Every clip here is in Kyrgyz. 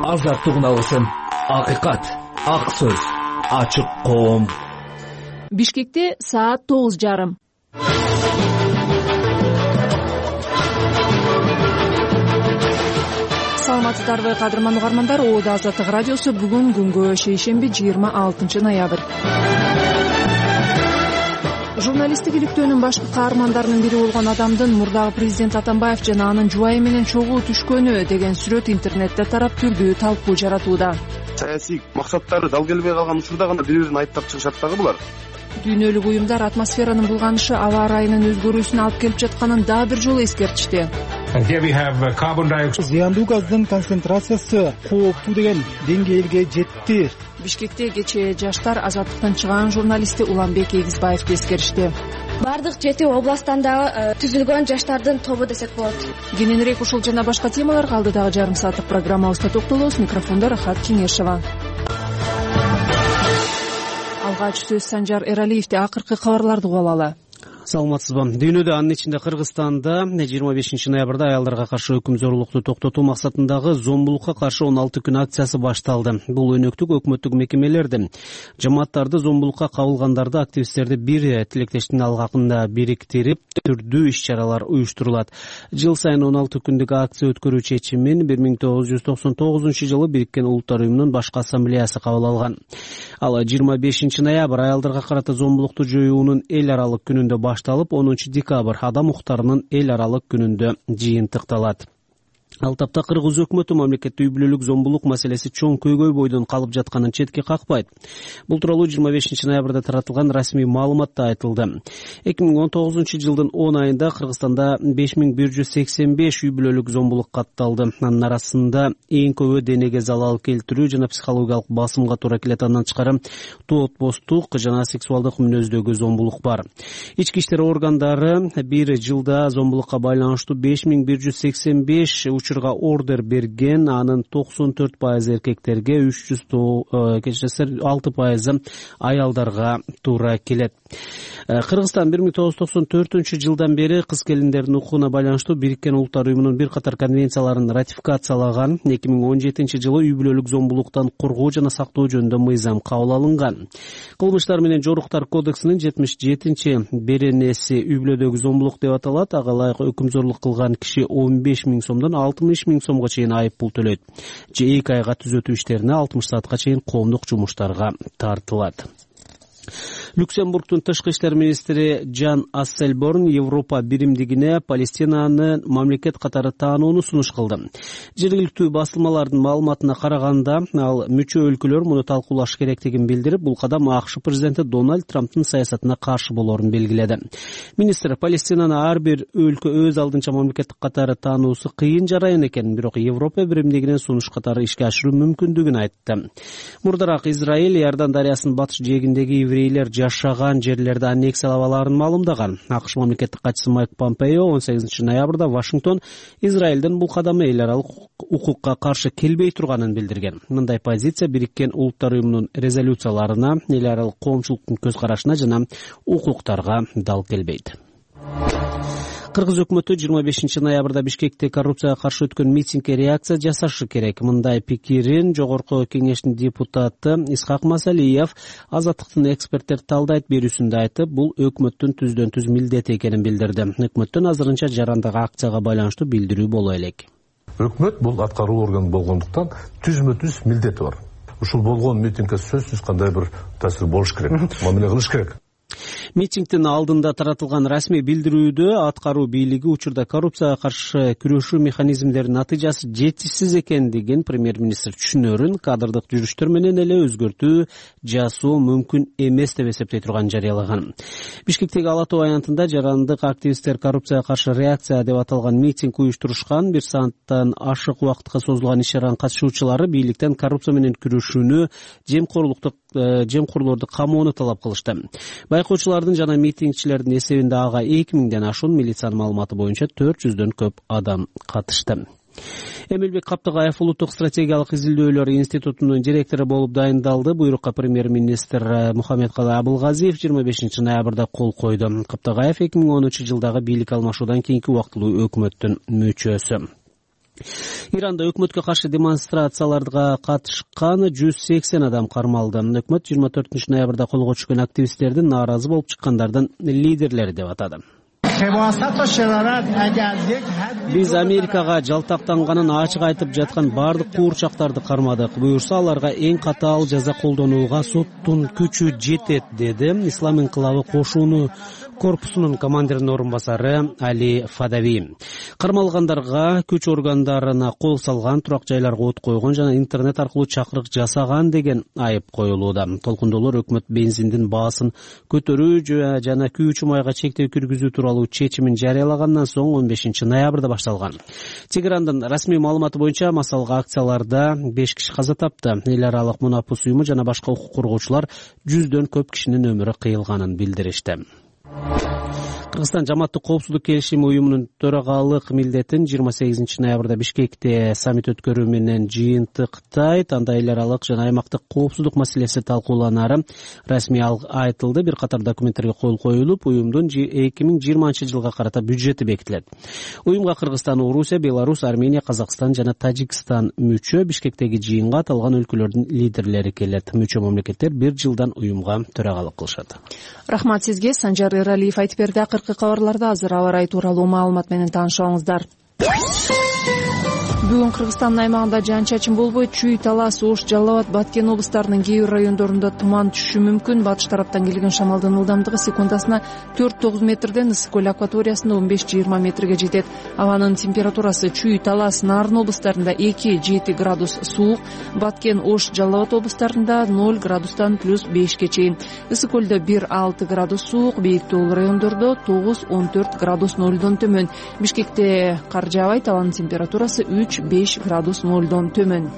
азаттык алсын, акыйкат, ак сөз, ачык коом. Бишкекте саат 9:30. Саламатсыздарбы кадырман угармандар, Оода Азаттык радиосу бүгүн күнгө шейшемби 26 ноябрь. Журналисттик иликтөөнүн башкы каармандарынын бири болгон адамдын мурдагы президент Атамбаев жана анын жубайы менен чогуу түшкөнү деген сүрөт интернетте тарап түрдүү талкуу жаратууда. Саясий максаттары дал келбей калган учурда гана бири-бирин айыптап чыгышат дагы булар. Дүйнөлүк уюмдар атмосферанын булганышы аба ырайынын өзгөрүүсүнө алып келип жатканын дагы бир жолу эскертишти. Зыяндуу газдын концентрациясы кооптуу деген деңгээлге жетти. Бишкекте кечээ жаштар азаттыктан чыган журналисти Уланбек Эгизбаевди эскеришти. Бардык 7 областтан дагы түзүлгөн жаштардын тобу десек болот. Кененирээк ушул жана башка темаларга алдыдагы жарым сааттык программабызда токтолобуз. Микрофондо Рахат Кеңешова. Алгач сөз Санжар Эралиевди. Акыркы кабарларды угуп алалы. Саламатсызбы. Дүйнөдө, анын ичинде Кыргызстанда 25 ноябрда аялдарга каршы өкүм зорлукту токтотуу максатындагы зомбулукка каршы 16 күн акциясы башталды. Бул өнөктүк өкмөттүк мекемелерди, жамааттарды, зомбулукка кабылгандарды, активисттерди бир тилектештин алгакында бириктирип, түрдүү иш-чаралар уюштурулат. Жыл сайын 16 күндүк акция өткөрүү чечимин 1999-жылы Бириккен Улуттар уюмунун башкы ассамблеясы кабыл алган. Ал 25 ноябрь аялдарга карата зомбулукту жоюунун эл аралык күнүндө башталып, 10 декабрь адам укуктарынын эл аралык күнүндө жыйынтыкталат. Ал тапта Кыргыз өкмөтү мамлекетте үй бүлөлүк зомбулук маселеси чоң көйгөй бойдон калып жатканын четке какпайт. Бул тууралуу 25 ноябрда таратылган расмий маалыматта айтылды. 2019 жылдын 10 айында Кыргызстанда 5185 үй бүлөлүк зомбулук катталды. Анын арасында эң көбү денеге залал келтирүү жана психологиялык басымга туура келет. Андан тышкары тоотбостук жана сексуалдык мүнөздөгү зомбулук бар. Ички иштер органдары бир жылда зомбулукка байланыштуу 5185 учурга ордер берген, анын 94% эркектерге, 6% аялдарга туура келет. Кыргызстан 1994 жылдан бери кыз келиндердин укугуна байланыштуу Бириккен Улуттар уюмунун бир катар конвенцияларын ратификациялаган. 2017 жылы үй бүлөлүк зомбулуктан коргоо жана сактоо жөнүндө мыйзам кабыл алынган. Кылмыштар менен жоруктар кодексинин 77-беренеси үй бүлөдөгү зомбулук деп аталат. Ага ылайык өкүмзорлук кылган киши 15 000 сомдон 60 000 сомго чейин айып пул төлөйт. 2 айга түзөтүү иштерине 60 саатка чейин коомдук жумуштарга тартылат. Люксембургдун тышкы иштер министри Жан Ассельборн Европа биримдигине Палестинаны мамлекет катары таанууну сунуш кылды. Жергиликтүү басылмалардын маалыматына караганда, ал мүчө өлкөлөр муну талкуулаш керектигин билдирип, бул кадам АКШ президенти Дональд Трамптын саясатына каршы болорун белгиледи. Министр Палестинаны ар бир өлкө өз алдынча мамлекеттик катары таануусу кыйын жарайын экенин, бирок Европа биримдигинен сунуш катары ишке ашыруу мүмкүндүгүн айтты. Мурдараак Израиль Иордан дарыясынын батыш жээгиндеги еврейлер жашаган жерлерди аннексиялап аларын маалымдаган. АКШ мамлекеттик катчысы Майк Помпео 18 ноябрда Вашингтон Израилдин бул кадамы эл аралык укукка каршы келбей турганын билдирген. Мындай позиция Бириккен Улуттар уюмунун резолюцияларына, эл аралык коомчулуктун көз карашына жана укуктарга дал келбейт. Кыргыз өкмөтү 25 ноябрда Бишкекте коррупцияга каршы өткөн митингге реакция жасашы керек. Мындай пикирин Жогорку Кеңештин депутаты Исхак Масалиев азаттыктын эксперттер талдайт берүүсүндө айтып, бул өкмөттүн түздөн түз милдети экенин билдирди. Өкмөттүн азырынча жарандагы акцияга байланыштуу билдирүү боло элек. Өкмөт бул аткаруу органы болгондуктан түзмө-түз милдети бар. Ушул болгон митингге сөзсүз кандай бир таасир болуш керек, мамиле кылыш керек. Митингдин алдында таратылган расмий билдирүүдө аткаруу бийлиги учурда коррупцияга каршы күрөшүү механизмдеринин натыйжасы жетишсиз экендигин премьер-министр түшүнөрүн кадрдык жүрүштөр менен эле өзгөртүү жасоо мүмкүн эмес деп эсептей турганын жарыялаган. Бишкектеги Ала Тоо аянтында жарандык активисттер коррупцияга каршы реакция деп аталган митинг уюштурушкан. 1 сааттан ашык убакытка созулган иш-чаранын катышуучулары бийликтен коррупция менен күрөшүүнү, жемкорлорду камоону талап кылышты. Байкоочулардын жана митингчилердин эсебинде ага 2000ден ашуун милициянын маалыматы боюнча 400дөн көп адам катышты. Эмилбек Каптыгаев улуттук стратегиялык изилдөөлөр институтунун директору болуп дайындалды. Буйрукка премьер-министр Мухаммедкалый Абылгазиев 25 ноябрда кол койду. Каптыгаев 2010 жылдагы бийлик алмашуудан кийинки убактылуу өкмөттүн мүчөсү. Иранда өкмөткө каршы демонстрацияларга катышкан 180 адам кармалды. Өкмөт 24 ноябрда колго түшкөн активисттерди нааразы болуп чыккандардын лидерлери деп атады. Биз Америкага жалтактанганын ачык айтып жаткан бардык куурчактарды кармадык. Буюрса аларга эң катаал жаза колдонууга соттун күчү жетет, деди Ислам инкылабы кошууну корпусунун командиринин орун басары Али Фадави. Кармалгандарга күч органдарына кол салган, турак жайларга от койгон жана интернет аркылуу чакырык жасаган деген айып коюлууда. Толкундоолор өкмөт бензиндин баасын көтөрүү жана күйүүчү майга чектөө киргизүү тууралуу чечимин жарыялагандан соң 15 ноябрда башталган. Тегерандын расмий маалыматы боюнча массалык акцияларда 5 киши каза тапты. Эл аралык мунапус уюму жана башка укук коргоочулар 100дөн көп кишинин өмүрү кыйылганын билдиришти. Кыргызстан жамааттык коопсуздук келишими уюмунун төрагалык милдетин 28 ноябрда Бишкекте саммит өткөрүү менен жыйынтыктайт. Анда эл аралык жана аймактык коопсуздук маселеси талкууланары расмий айтылды. Бир катар документтерге кол коюлуп, уюмдун 2020 жылга карата бюджети бекитилет. Уюмга Кыргызстан, Орусия, Беларусь, Армения, Казакстан жана Тажикстан мүчө. Бишкектеги жыйынга аталган өлкөлөрдүн лидерлери келет. Мүчө мамлекеттер 1 жылдан уюмга төрагалык кылышат. Рахмат сизге. Санжар Эралиев айтып берди. Акыркы кабарларда азыр аба ырайы тууралуу маалымат менен таанышыңыздар. Бүгүн Кыргызстандын аймагында жаан-чачын болбойт. Чүй, Талас, Ош, Жалал Абад, Баткен облустарынын кээ бир райондорунда туман түшүшү мүмкүн. Батыш тараптан келген шамалдын ылдамдыгы секундасына 4-9 метрден Ысык көл акваториясында 15-20 метрге жетет. Абанын температурасы Чүй, Талас, Нарын облустарында 2-7 градус суук, Баткен, Ош, Жалал Абад облустарында 0 градустан +5ке чейин. Ысык көлдө 1-6 градус суук, бийик тоолуу райондордо 9-14 градус нолдон төмөн. Бишкекте кар жаабайт, абанын температурасы 3-5 градус нолдон төмөн.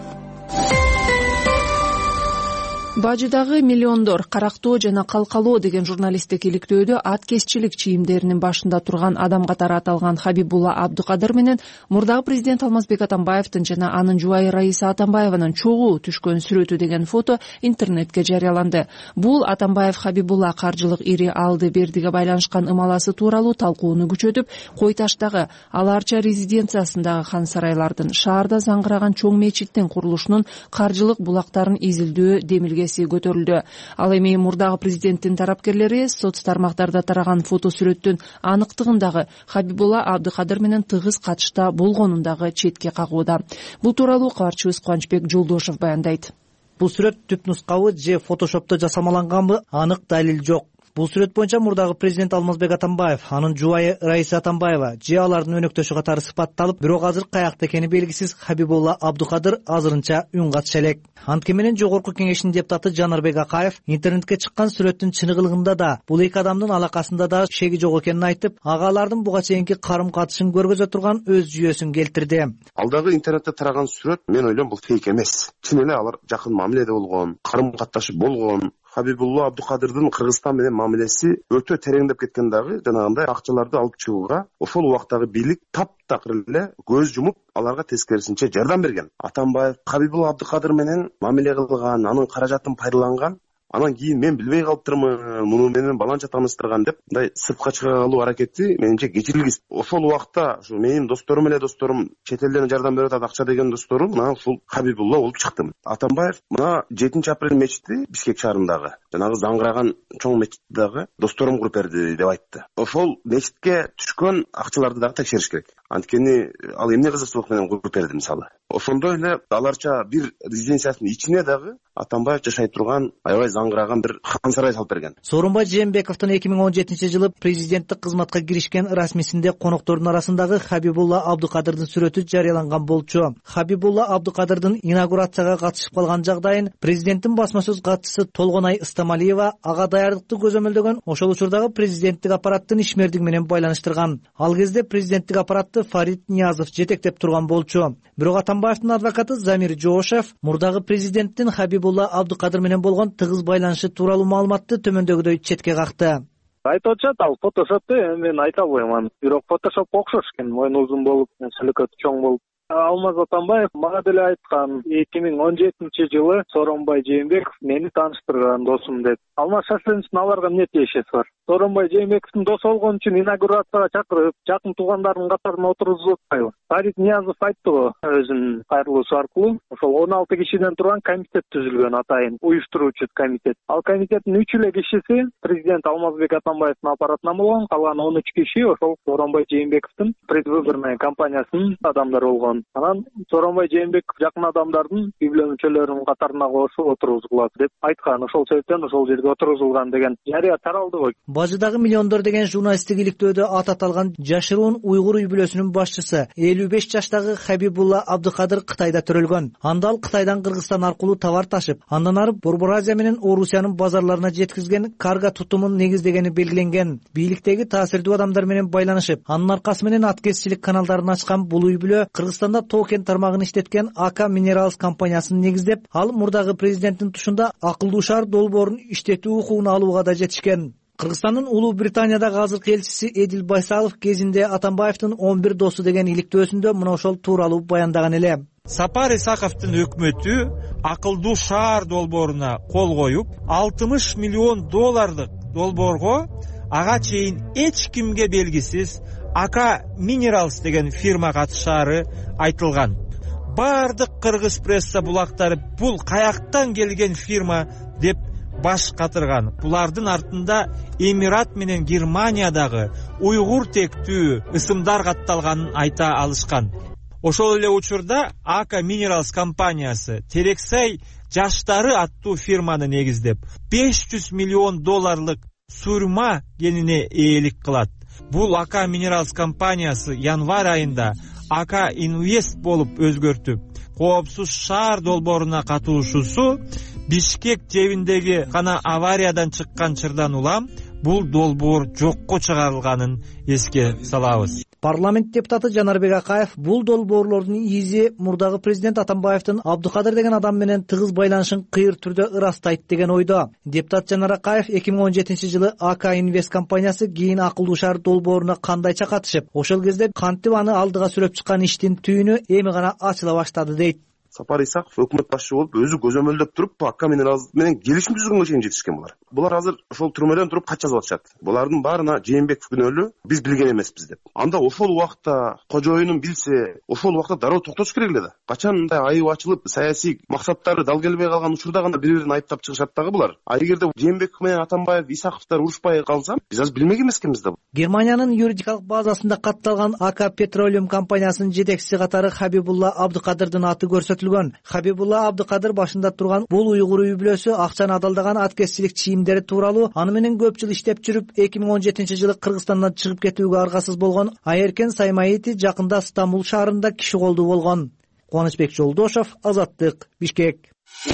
Бажыдагы миллиондор Карактоо жана Калкалоо деген журналисттик иликтөөдө аткезчилик чийимдеринин башында турган адам катары аталган Хабибулла Абдукадыр менен мурдагы президент Алмазбек Атамбаевдин жана анын жубайы Раиса Атамбаеванын чогуу түшкөн сүрөтү деген фото интернетке жарыяланды. Бул Атамбаев Хабибулла каржылык ири алды бердиге байланышкан ымаласы тууралуу талкууну күчөтүп, Кой Таштагы Аларча резиденциясындагы хан сарайлардын, шаарда заңгыраган чоң мечиттин курулушунун каржылык булактарын изилдөө демилге көтөрүлдү. Ал эми мурдагы президенттин тарапкерлери соц тармактарда тараган фото сүрөттүн аныктыгындагы Хабибулла Абдукадыр менен тыгыз катышта болгонундагы четке кагууда. Бул тууралуу кабарчыбыз Кубанычбек Жолдошев баяндайт. Бул сүрөт түп нускабы же фотошопто жасамаланганбы анык далил жок. Бул сүрөт боюнча мурдагы президент Алмазбек Атамбаев, анын жубайы Раиса Атамбаева же алардын өнөктөшү катары сыпатталып, бирок азыр каякта экени белгисиз Хабибулла Абдукадыр азырынча үн катыша элек. Анткени менен Жогорку Кеңештин депутаты Жанарбек Акаев интернетке чыккан сүрөттүн чыныгылыгында да, бул эки адамдын алакасында да шеги жок экенин айтып, агалардын буга чейинки карым-катышын көргөзө турган өз жүйөсүн келтирди. Алдагы интернетте тараган сүрөт, мен ойлойм, бул фейк эмес. Чын эле алар жакын мамиледе болгон, карым-катташып болгон. Хабибулла Абдукадырдын Кыргызстан менен мамилеси өтө тереңдеп кеткен дагы, жанагындай акчаларды алып чыгууга ошол убактагы бийлик таптакыр эле көз жумуп, аларга тескерисинче жардам берген. Атамбаев Хабибулла Абдукадыр менен мамиле кылган, анын каражатын пайдаланган. Анан кийин мен билбей калыптырмын, муну менен баланча тааныштырган деп, мындай сыртка чыга калуу аракети менимче кечирилгис. Ошол убакта ушу менин досторум чет элден жардам берип атат, акча деген досторум, мына ушул Хабибулла болуп чыктым. Атамбаев мына 7-апрель мечити Бишкек шаарындагы, жанагы заңгыраган чоң мечитти дагы досторум куруп берди деп айтты. Ошол мечитке түшкөн акчаларды дагы текшериш керек. Анткени ал эмне кызыкчылык менен куруп берди мисалы. Ошондой эле аларча бир резиденциясынын ичине дагы Атамбаев жашай турган аябай заңгыраган бир хан сарай салып берген. Сооронбай Жээнбековдун 2017-жылы президенттик кызматка киришкен расмисинде коноктордун арасындагы Хабибулла Абдукадырдын сүрөтү жарыяланган болчу. Хабибулла Абдукадырдын инаугурацияга катышып калган жагдайын президенттин басма сөз катчысы Толгонай Ыстамалиева ага даярдыкты көзөмөлдөгөн, ошол учурдагы президенттик аппараттын ишмердиги менен байланыштырган. Ал кезде президенттик аппаратты Фарид Ниязов жетектеп турган болчу. Бирок Атамбаевдин адвокаты Замир Жоошев мурдагы президенттин Хабибулла Абдукадыр менен болгон тыгыз байланышы тууралуу маалыматты төмөндөгүдөй четке какты. Айтып атышат, ал фотошоп мен айта албайм аны. Бирок фотошопко окшош экен, мойну узун болуп, сөлөкөтү чоң болуп. Алмаз Атамбаев мага деле айткан, 2017-жылы Сооронбай Жээнбеков мени тааныштырган досум деп. Алмаз Шашлиновичтин аларга эмне тиешеси бар? Сооронбай Жээнбековдун досу болгон үчүн инаугурацияга чакырып, жакын туугандарынын катарына отургузуп атпайбы? Фарид Ниязов айтты го өзүнүн кайрылуусу аркылуу. Ошол 16 кишиден турган комитет түзүлгөн, атайын уюштуруучу комитет. Ал комитеттин 3 эле кишиси президент Алмазбек Атамбаевдин аппаратынан болгон, калган 13 киши ошол Сооронбай Жээнбековдун предвыборный кампаниясынын адамдары болгон. Анан Сооронбай Жээнбеков жакын адамдардын үй-бүлө мүчөлөрүнүн катарына кошуп отургузулат деп айткан. Ошол себептен ошол жерге отургузулган деген жарыя таралды го. Бажыдагы миллиондор деген журналисттик иликтөөдө ат аталган жашыруун уйгур үй-бүлөсүнүн башчысы 55 жаштагы Хабибулла Абдыкадыр Кытайда төрөлгөн. Анда ал Кытайдан Кыргызстан аркылуу товар ташып, андан ары Борбор Азия менен Орусиянын базарларына жеткизген карго тутумун негиздегени белгиленген. Бийликтеги таасирдүү адамдар менен байланышып, анын аркасы менен аткезчилик каналдарын ачкан бул үй-бүлө Кыргызстанда токен тармагын иштеткен АК Minerals компаниясын негиздеп, ал мурдагы президенттин тушунда акылдуу шаар долбоорун иштетүү укугун алууга да жетишкен. Кыргызстандын Улуу Британиядагы азыркы элчиси Эдил Байсалов кезинде Атамбаевдин 11 досу деген иликтөөсүндө мына ошол тууралуу баяндаган эле. Сапар Исаковдун өкмөтү акылдуу шаар долбооруна кол коюп, 60 миллион долларлык долбоорго ага чейин эч кимге белгисиз АК Minerals деген фирма катышаары айтылган. Бардык кыргыз пресса булактары бул каяктан келген фирма деп баш катырган. Булардын артында Эмират менен Германиядагы уйгур тектүү ысымдар катталганын айта алышкан. Ошол эле учурда АК Minerals компаниясы Терексай жаштары аттуу фирманы негиздеп, 500 миллион долларлык сурма генине ээлик кылат. Бул АК Minerals компаниясы январь айында АК Инвест болуп өзгөртүп, коопсуз шаар долбооруна катышуусу Бишкек жебиндеги гана авариядан чыккан чырдан улам бул долбоор жокко чыгарылганын эске салабыз. Парламент депутаты Жанарбек Акаев бул долбоорлордун изи мурдагы президент Атамбаевдин Абдыкадыр деген адам менен тыгыз байланышын кыйыр түрдө ырастайт деген ойдо. Депутат Жанар Акаев 2017-жылы АК Инвест компаниясы кийин акылдуу шаар долбооруна кандайча катышып, ошол кезде кантип аны алдыга сүрөп чыккан иштин түйүнү эми гана ачыла баштады дейт. Сапар Исаков өкмөт башчы болуп, өзү көзөмөлдөп туруп, АК Minerals менен келишим түзгөнгө чейин жетишкен булар. Булар азыр ошол түрмөдөн туруп кат жазып атышат. Булардын баарына Жээнбеков күнөөлүү, биз билген эмеспиз деп. Анда ошол убакта кожоюнун билсе, ошол убакта дароо токтотуш керек эле да. Качан мындай айып ачылып, саясий максаттары дал келбей калган учурда гана бири-бирин айыптап чыгышат дагы булар. А эгерде Жээнбеков менен Атамбаев, Исаковдор урушпай калса, биз азыр билмек эмескенбиз да. Германиянын юридикалык базасында катталган АК Petroleum компаниясынын жетекчиси катары Хабибулла Абдыкадырдын аты көрсөтүлгөн. Хабибулла Абдыкадыр башында турган бул уйгур үй-бүлөсү акчаны адалдаган аткезчилик чийимдери тууралуу аны менен көп жыл иштеп жүрүп 2017-жылы Кыргызстандан чыгып кетүүгө аргасыз болгон Айеркен Саймаити жакында Стамбул шаарында киши колдуу болгон. Кубанычбек Жолдошов, Азаттык, Бишкек.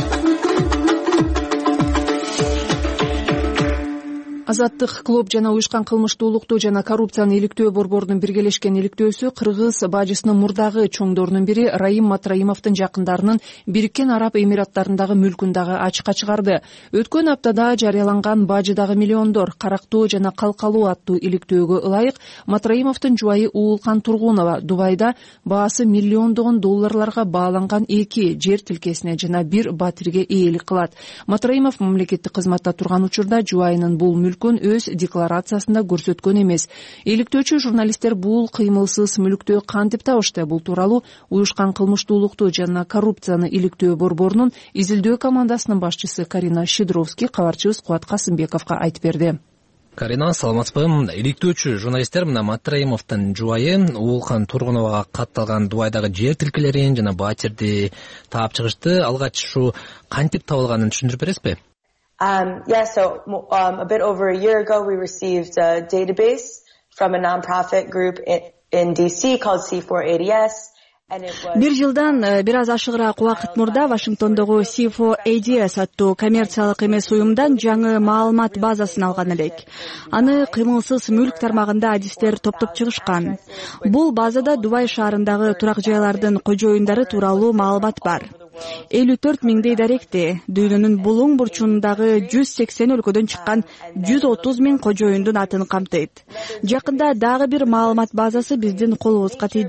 Азаттык клуб жана уюшкан кылмыштуулукту жана коррупцияны иликтөө борборунун биргелешкен иликтөөсү Кыргыз бажысынын мурдагы чоңдорунун бири Раим Матраимовдун жакындарынын Бириккен Араб Эмираттарындагы мүлкүн дагы ачыкка чыгарды. Өткөн аптада жарыяланган бажыдагы миллиондор карактуу жана калкалуу аттуу иликтөөгө ылайык Матраимовдун жубайы Уулкан Тургунова Дубайда баасы миллиондогон долларларга бааланган 2 жер тилкесине жана 1 батирге ээлик кылат. Матраимов мамлекеттик кызматта турган учурда жубайынын бул мүлкүн өз декларациясында көрсөткөн эмес. Иликтөөчү журналисттер бул кыймылсыз мүлктү кантип табышты? Бул тууралуу уюшкан кылмыштуулукту жана коррупцияны иликтөө борборунун изилдөө командасынын башчысы Карина Щедровский кабарчыбыз Кубат Касымбековго айтып берди. Карина, саламатсызбы? Иликтөөчү журналисттер мына Матраимовдун жубайы Уулкан Тургуновага катталган Дубайдагы жер тилкелерин жана батирди таап чыгышты. Алгач ушу кантип табылганын түшүндүрүп бересизби? So a bit over a year ago, we received a database from a non-profit group in DC called C4ADS. Бир жылдан бир аз ашыгыраак убакыт мурда Вашингтондогу C4ADS аттуу коммерциялык эмес уюмдан жаңы маалымат базасын алган элек. Аны кыймылсыз мүлк тармагында адистер топтоп чыгышкан. Бул базада Дубай шаарындагы турак жайлардын кожоюндары тууралуу маалымат бар. 54 миңдей даректи, дүйнөнүн булуң бурчундагы 180 өлкөдөн чыккан 130 миң кожоюндун атын камтыйт. Жакында дагы бир маалымат базасы биздин колубузга тийди.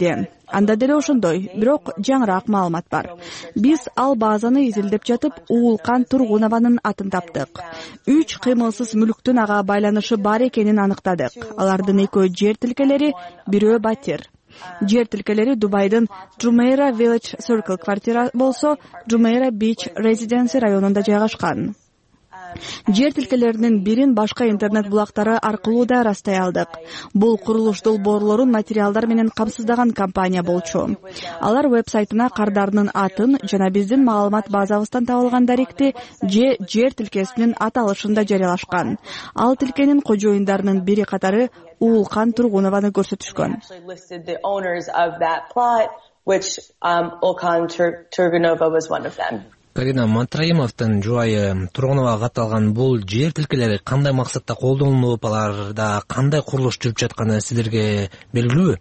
Анда деле ошондой, бирок жаңыраак маалымат бар. Биз ал базаны изилдеп жатып, Уулкан Тургунованын атын таптык. 3 кыймылсыз мүлктүн ага байланышы бар экенин аныктадык. Алардын экөө жер тилкелери, бирөө батир. Жер тилкелери Дубайдын Jumeirah Village Circle квартира болсо, Jumeirah Beach Residency районунда жайгашкан. Жер тилкелеринин бирин башка интернет булактары аркылуу да растай алдык. Бул курулуш долбоорлорун материалдар менен камсыздаган компания болчу. Алар веб-сайтына кардарынын атын жана биздин маалымат базабыздан табылган даректи же жер тилкесинин аталышын да жарыялашкан. Ал тилкенин кожоюндарынын бири катары Уулкан Тургунованы көрсөтүшкөн. Карина Матраимовдун жубайы Тургуновага катталган бул жер тилкелери кандай максатта колдонулуп, аларда кандай курулуш жүрүп жатканы силерге белгилүүбү?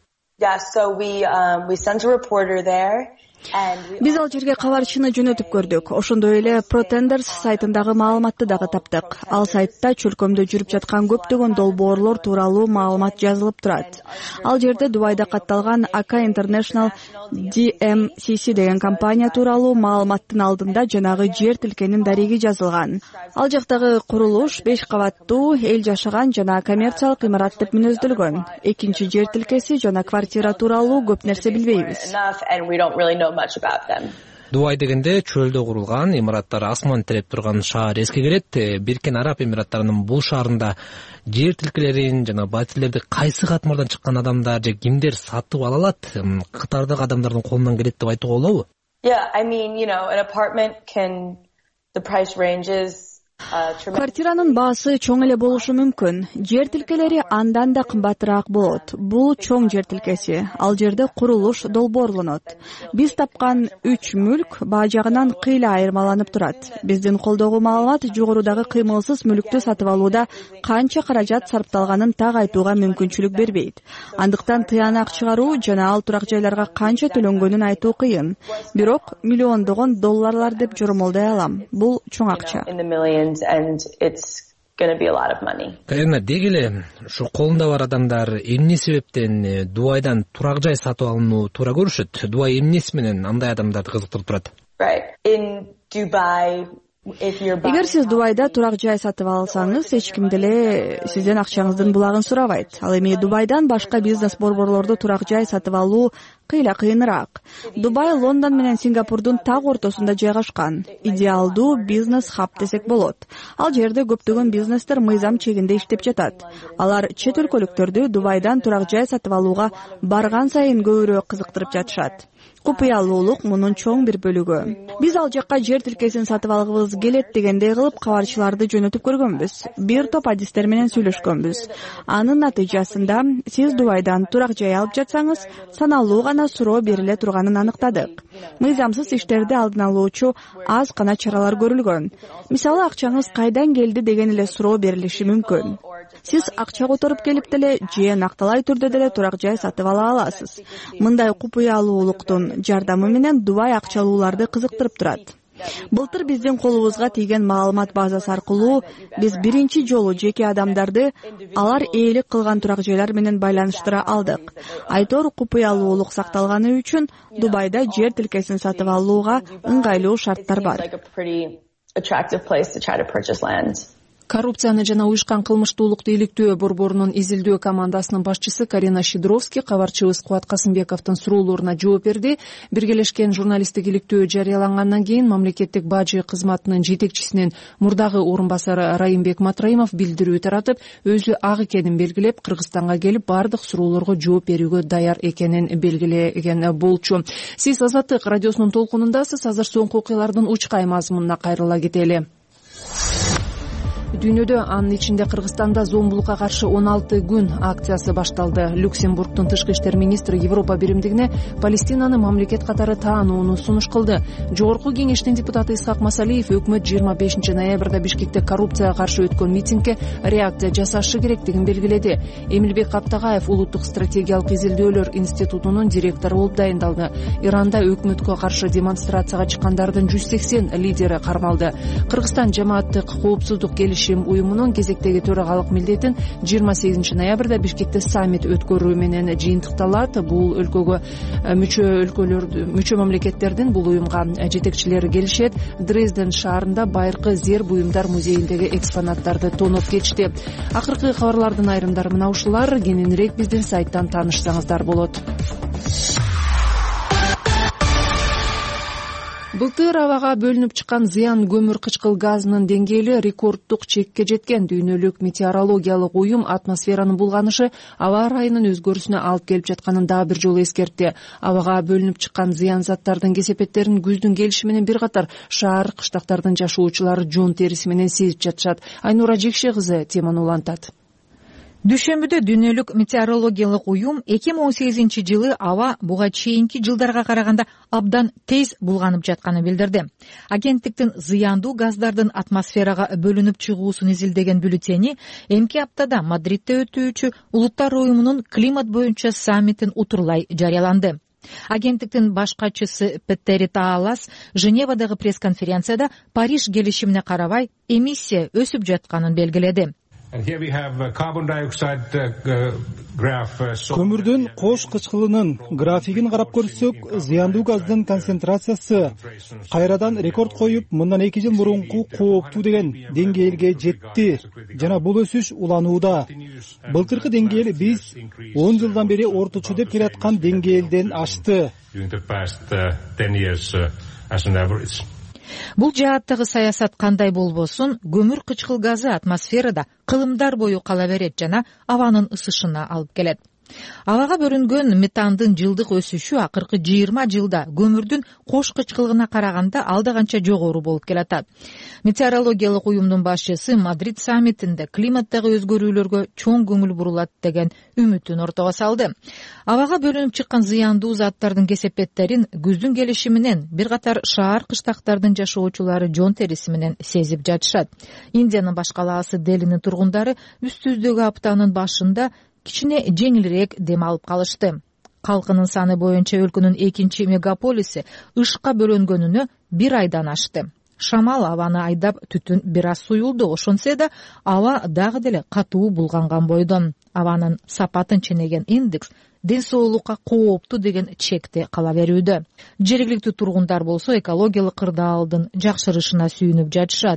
Биз ал жерге кабарчыны жөнөтүп көрдүк. Ошондой эле Protenders сайтындагы маалыматты дагы таптык. Ал сайтта чөлкөмдө жүрүп жаткан көптөгөн долбоорлор тууралуу маалымат жазылып турат. Ал жерде Дубайда катталган AK International DMCC деген компания тууралуу маалыматтын алдында жанагы жер тилкенин дареги жазылган. Ал жактагы курулуш 5 кабаттуу, эл жашаган жана коммерциялык имарат деп мүнөздөлгөн. Экинчи жер тилкеси жана квартира тууралуу көп нерсе билбейбиз. Дубай дегенде чөлдө курулган, имараттар асман тиреп турган шаар эске келет. Бириккен Араб Эмираттарынын бул шаарында жер тилкелерин жана батирлерди кайсы катмардан чыккан адамдар же кимдер сатып ала алат? Катардагы адамдардын колунан келет деп айтууга болобу? Квартиранын баасы чоң эле болушу мүмкүн. Жер тилкелери андан да кымбатыраак болот. Бул чоң жер тилкеси. Ал жерде курулуш долбоорлонот. Биз тапкан 3 мүлк баа жагынан кыйла айырмаланып турат. Биздин колдогу маалымат жогорудагы кыймылсыз мүлктү сатып алууда канча каражат сарпталганын так айтууга мүмкүнчүлүк бербейт. Андыктан тыянак чыгаруу жана ал турак жайларга канча төлөнгөнүн айтуу кыйын. Бирок миллиондогон долларлар деп жоромолдой алам. Бул чоң акча. And it's going to be a lot of money. Карина, дегеле ушу колунда бар адамдар эмне себептен Дубайдан турак жай сатып алууну туура көрүшөт? Дубай эмнеси менен андай адамдарды кызыктырып турат? Right. In Dubai, эгер сиз Дубайда турак жай сатып алсаңыз, эч ким деле сизден акчаңыздын булагын сурабайт. Ал эми Дубайдан башка бизнес борборлордо турак жай сатып алуу кыйыныраак. Дубай Лондон менен Сингапурдун так ортосунда жайгашкан. Идеалдуу бизнес хаб десек болот. Ал жерде көптөгөн бизнестер мыйзам чегинде иштеп жатат. Алар чет өлкөлүктөрдү Дубайдан турак жай сатып алууга барган сайын көбүрөөк кызыктырып жатышат. Купуялуулук мунун чоң бир бөлүгү. Биз ал жакка жер тилкесин сатып алгыбыз келет дегендей кылып кабарчыларды жөнөтүп көргөнбүз. Бир топ адистер менен сүйлөшкөнбүз. Анын натыйжасында сиз Дубайдан турак жай алып жатсаңыз, саналуу гана суроо бериле турганын аныктадык. Мыйзамсыз иштерди алдын алуучу аз гана чаралар көрүлгөн. Мисалы, акчаңыз кайдан келди деген эле суроо берилиши мүмкүн. Сиз акча которуп келип деле же накталай түрдө деле турак жай сатып ала аласыз. Мындай купуялуулуктун жардамы менен Дубай акчалууларды кызыктырып турат. Былтыр биздин колубузга тийген маалымат базасы аркылуу биз биринчи жолу жеке адамдарды алар ээлик кылган турак жайлар менен байланыштыра алдык. Айтор купуялуулук сакталганы үчүн Дубайда жер тилкесин сатып алууга ыңгайлуу шарттар бар. Коррупцияны жана уюшкан кылмыштуулукту иликтөө борборунун изилдөө командасынын башчысы Карина Шидровский кабарчыбыз Кубат Касымбековдун суроолоруна жооп берди. Биргелешкен журналисттик иликтөө жарыялангандан кийин мамлекеттик бажы кызматынын жетекчисинин мурдагы орун басары Райымбек Матраимов билдирүү таратып, өзү ак экенин белгилеп, Кыргызстанга келип бардык суроолорго жооп берүүгө даяр экенин белгилеген болчу. Сиз Азаттык радиосунун толкунундасыз. Азыр соңку окуялардын учкай мазмунуна кайрыла кетели. Дүйнөдө, анын ичинде Кыргызстанда зомбулукка каршы 16 күн акциясы башталды. Люксембургдун тышкы иштер министри Европа биримдигине Палестинаны мамлекет катары таанууну сунуш кылды. Жогорку кеңештин депутаты Исхак Масалиев өкмөт 25 ноябрда Бишкекте коррупцияга каршы өткөн митингге реакция жасашы керектигин белгиледи. Эмилбек Каптагаев Улуттук стратегиялык изилдөөлөр институтунун директору болуп дайындалды. Иранда өкмөткө каршы демонстрацияга чыккандардын 180 лидери кармалды. Кыргызстан жамааттык коопсуздук келишими келишим уюмунун кезектеги төрагалык милдетин 28 ноябрда Бишкекте саммит өткөрүү менен жыйынтыкталат. Бул өлкөгө мүчө мамлекеттердин бул уюмга жетекчилери келишет. Дрезден шаарында байыркы зер буюмдар музейиндеги экспонаттарды тоноп кетишти. Акыркы кабарлардын айрымдары мына ушулар. Кененирээк биздин сайттан таанышсаңыздар болот. Былтыр абага бөлүнүп чыккан зыян көмүр кычкыл газынын деңгээли рекорддук чекке жеткен. Дүйнөлүк метеорологиялык уюм атмосферанын булганышы аба ырайынын өзгөрүүсүнө алып келип жатканын дагы бир жолу эскертти. Абага бөлүнүп чыккан зыян заттардын кесепеттерин күздүн келиши менен бир катар шаар кыштактардын жашоочулары жон териси менен сезип жатышат. Айнура Жекше кызы теманы улантат. Дүйшөмбүдө дүйнөлүк метеорологиялык уюм 2018 жылы аба буга чейинки жылдарга караганда абдан тез булганып жатканын билдирди. Агенттиктин зыяндуу газдардын атмосферага бөлүнүп чыгуусун изилдеген бюллетени эмки аптада Мадридде өтүүчү Улуттар уюмунун климат боюнча саммитин утурлай жарыяланды. Агенттиктин баш катчысы Петтери Таалас Женевадагы пресс-конференцияда Париж келишимине карабай эмиссия өсүп жатканын белгиледи. Көмүрдүн кош кычкылынын графигин карап көрсөк, зыяндуу газдын концентрациясы кайрадан рекорд коюп, мындан 2 жыл мурунку кооптуу деген деңгээлге жетти жана бул өсүш уланууда. Былтыркы деңгээл биз 10 жылдан бери орточо деп келаткан деңгээлден ашты. Бул жааттагы саясат кандай болбосун, көмүр кычкыл газы атмосферада кылымдар бою кала берет жана абанын ысышына алып келет. Абага бөлүнгөн метандын жылдык өсүшү акыркы 20 жылда көмүрдүн кош кычкылыгына караганда алда канча жогору болуп келатат. Метеорологиялык уюмдун башчысы Мадрид саммитинде климаттагы өзгөрүүлөргө чоң көңүл бурулат деген үмүтүн ортого салды. Абага бөлүнүп чыккан зыяндуу заттардын кесепеттерин күздүн келиши менен бир катар шаар кыштактардын жашоочулары жон териси менен сезип жатышат. Индиянын баш калаасы Делинин тургундары үстүздөгү аптанын башында кичине жеңилирээк дем алып калышты. Калкынын саны боюнча өлкөнүн экинчи мегаполиси ышка бөлөнгөнүнө 1 айдан ашты. Шамал абаны айдап түтүн бир аз суюлду, ошонсе да аба дагы деле катуу булганган бойдон. Абанын сапатын ченеген индекс ден соолукка кооптуу деген чекте кала берүүдө. Жергиликтүү тургундар болсо экологиялык кырдаалдын жакшырышына сүйүнүп жатышат.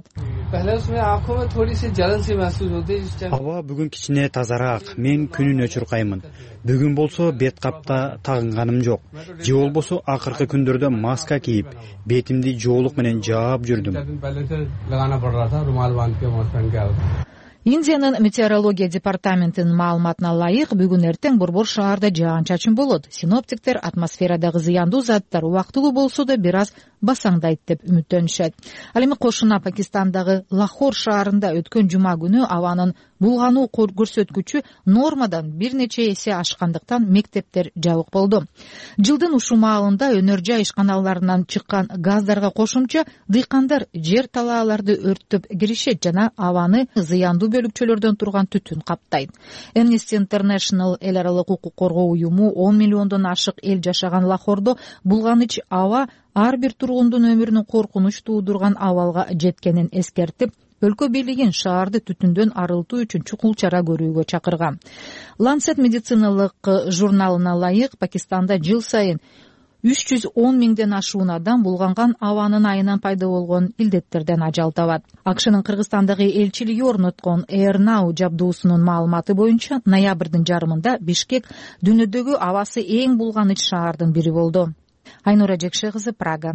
Аба бүгүн кичине тазараак, мен күнүнө чуркаймын. Бүгүн болсо бет капта тагынганым жок. Же болбосо акыркы күндөрдө маска кийип, бетимди жоолук менен жаап жүрдүм. Индиянын метеорология департаментинин маалыматына ылайык, бүгүн эртең борбор шаарда жаан-чачын болот. Синоптиктер атмосферадагы зыяндуу заттар убактылуу болсо да бир аз басаңдайт деп үмүттөнүшөт. Ал эми кошуна Пакистандагы Лахор шаарында өткөн жума күнү абанын булгануу көрсөткүчү нормадан бир нече эсе ашкандыктан мектептер жабык болду. Жылдын ушул маалында өнөр жай ишканаларынан чыккан газдарга кошумча дыйкандар жер талааларды өрттөп киришет жана абаны зыяндуу бөлүкчөлөрдөн турган түтүн каптайт. Amnesty International эл аралык укук коргоо уюму 10 миллиондон ашык эл жашаган Лахордо булганыч аба ар бир тургундун өмүрүнүн коркунуч туудурган абалга жеткенин эскертип, өлкө бийлигин шаарды түтүндөн арылтуу үчүн чукул чара көрүүгө чакырган. Lancet медициналык журналына ылайык, Пакистанда жыл сайын 310 миңден ашуун адам булганган абанын айынан пайда болгон илдеттерден ажал табат. АКШнын Кыргызстандагы элчилиги орноткон Air Now жабдуусунун маалыматы боюнча ноябрдын жарымында Бишкек дүйнөдөгү абасы эң булганыч шаардын бири болду. Айнура Жекше кызы, Прага.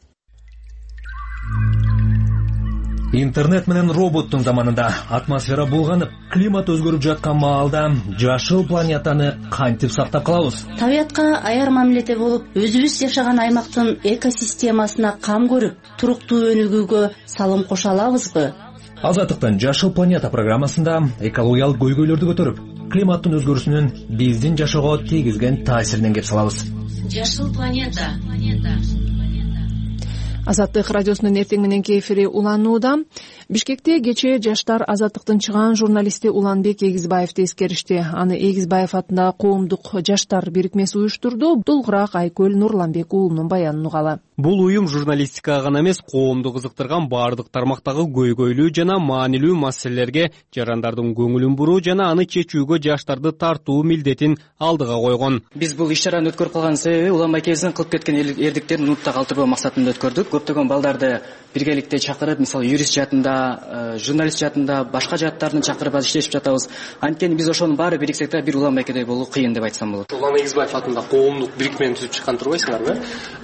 Интернет менен роботтун заманында атмосфера булганып, климат өзгөрүп жаткан маалда жашыл планетаны кантип сактап калабыз? Табиятка аяр мамиледе болуп, өзүбүз жашаган аймактын экосистемасына кам көрүп, туруктуу өнүгүүгө салым кошо алабызбы? Азаттыктын Жашыл планета программасында экологиялык көйгөйлөрдү көтөрүп, климаттын өзгөрүүсүнүн биздин жашоого тийгизген таасиринен кеп салабыз. Жашыл планета. Азаттык радиосунун эртең мененки эфири уланууда. Бишкекте кечээ жаштар азаттыктын чыгаан журналисти Уланбек Эгизбаевди эскеришти. Аны Эгизбаев атындагы коомдук жаштар бирикмеси уюштурду. Толугураак Айкөл Нурланбек уулунун баянын угалы. Бул уюм журналистикага гана эмес, коомду кызыктырган баардык тармактагы көйгөйлүү жана маанилүү маселелерге жарандардын көңүлүн буруу жана аны чечүүгө жаштарды тартуу милдетин алдыга койгон. Биз бул иш-чараны өткөрүп калган себеби Уланбек Эгиздин кылып кеткен эрдиктерин нутта калтырбоо максатында өткөрдүк. Көптөгөн балдарды биргеликте чакырып, мисалы юрист жаатында, журналист жаатында, башка жааттарын чакырып иштешип жатабыз. Анткени биз ошонун баары бириксек да бир Уланбекедей болуу кыйын деп айтсам болот. Улан Эгизбаев атында коомдук бирикмени түзүп чыккан турбайсыңарбы?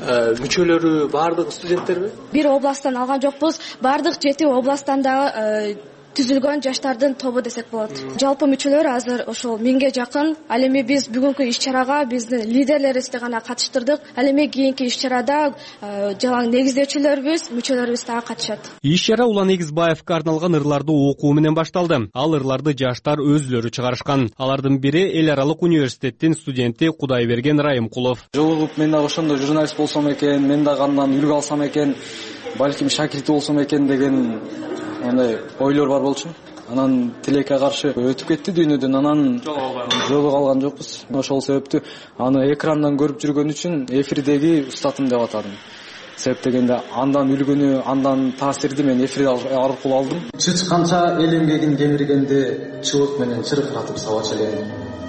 Мүчөлөрү баардыгы студенттерби? Бир областтан алган жокпуз. Баардык 7 областтан дагы түзүлгөн жаштардын тобу десек болот. Жалпы мүчөлөр азыр ошол 1000ге жакын. Ал эми биз бүгүнкү иш-чарага биздин лидерлерибизди гана катыштырдык. Ал эми кийинки иш-чарада жалаң негиздөөчүлөрүбүз, мүчөлөрүбүз дагы катышат. Иш-чара Улан Эгизбаевке арналган ырларды окуу менен башталды. Ал ырларды жаштар өзүлөрү чыгарышкан. Алардын бири Эл аралык университеттин студенти Кудайберген Райымкулов. Жолугуп мен дагы ошондой журналист болсом экен, мен дагы андан үлгү алсам экен, балким шакирти болсом экен деген андай ойлор бар болчу. Анан тилекке каршы өтүп кетти дүйнөдөн, анан жолуга алган жокпуз. Ошол себептүү аны экрандан көрүп жүргөн үчүн эфирдеги устатым деп атадым. Себеп дегенде андан үлгүнү, андан таасирди мен эфир аркылуу алдым. Чычканча эл эмгегин кемиргенде чыбык менен чыркыратып сабачу элем.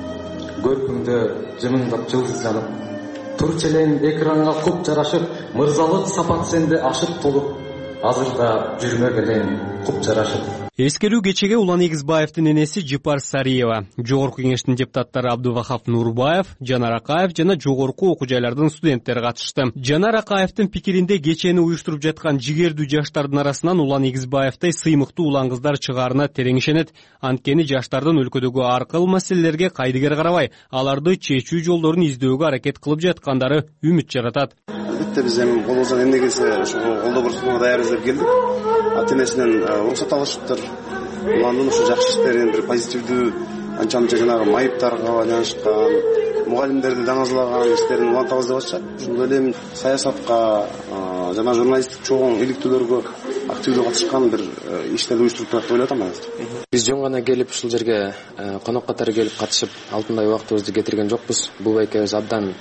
Көркүңдө жымыңдап жылдыз жанып, турчу элем экранга куп жарашып, мырзалык сапат сенде ашып толуп, азырда жүрмөк элем куп жарашып. Эскерүү кечеге Улан Эгизбаевдин энеси Жипар Сариева, жогорку кеңештин депутаттары Абдувахап Нурбаев, Жанар Акаев жана жогорку окуу жайлардын студенттери катышты. Жанар Акаевдин пикиринде кечени уюштуруп жаткан жигердүү жаштардын арасынан Улан Эгизбаевдей сыймыктуу улан кыздар чыгаарына терең ишенет. Анткени жаштардын өлкөдөгү ар кыл маселелерге кайдыгер карабай, аларды чечүү жолдорун издөөгө аракет кылып жаткандары үмүт жаратат. Албетте биз эми колубуздан эмне келсе ошого колдоо көрсөтүүгө даярбыз деп келдик. Ата-энесинен уруксат алышыптыр. Уландын ушу жакшы иштерин, бир позитивдүү анча-мынча жанагы майыптарга байланышкан, мугалимдерди даңазалаган иштерин улантабыз деп атышат. Ошондой эле саясатка жана журналисттик чогуу иликтүүлөргө активдүү катышкан бир иштерди уюштуруп турат деп ойлоп атам. Биз жөн гана келип ушул жерге конок катары келип катышып, алтындай убактыбызды кетирген жокпуз. Бул байкебиз абдан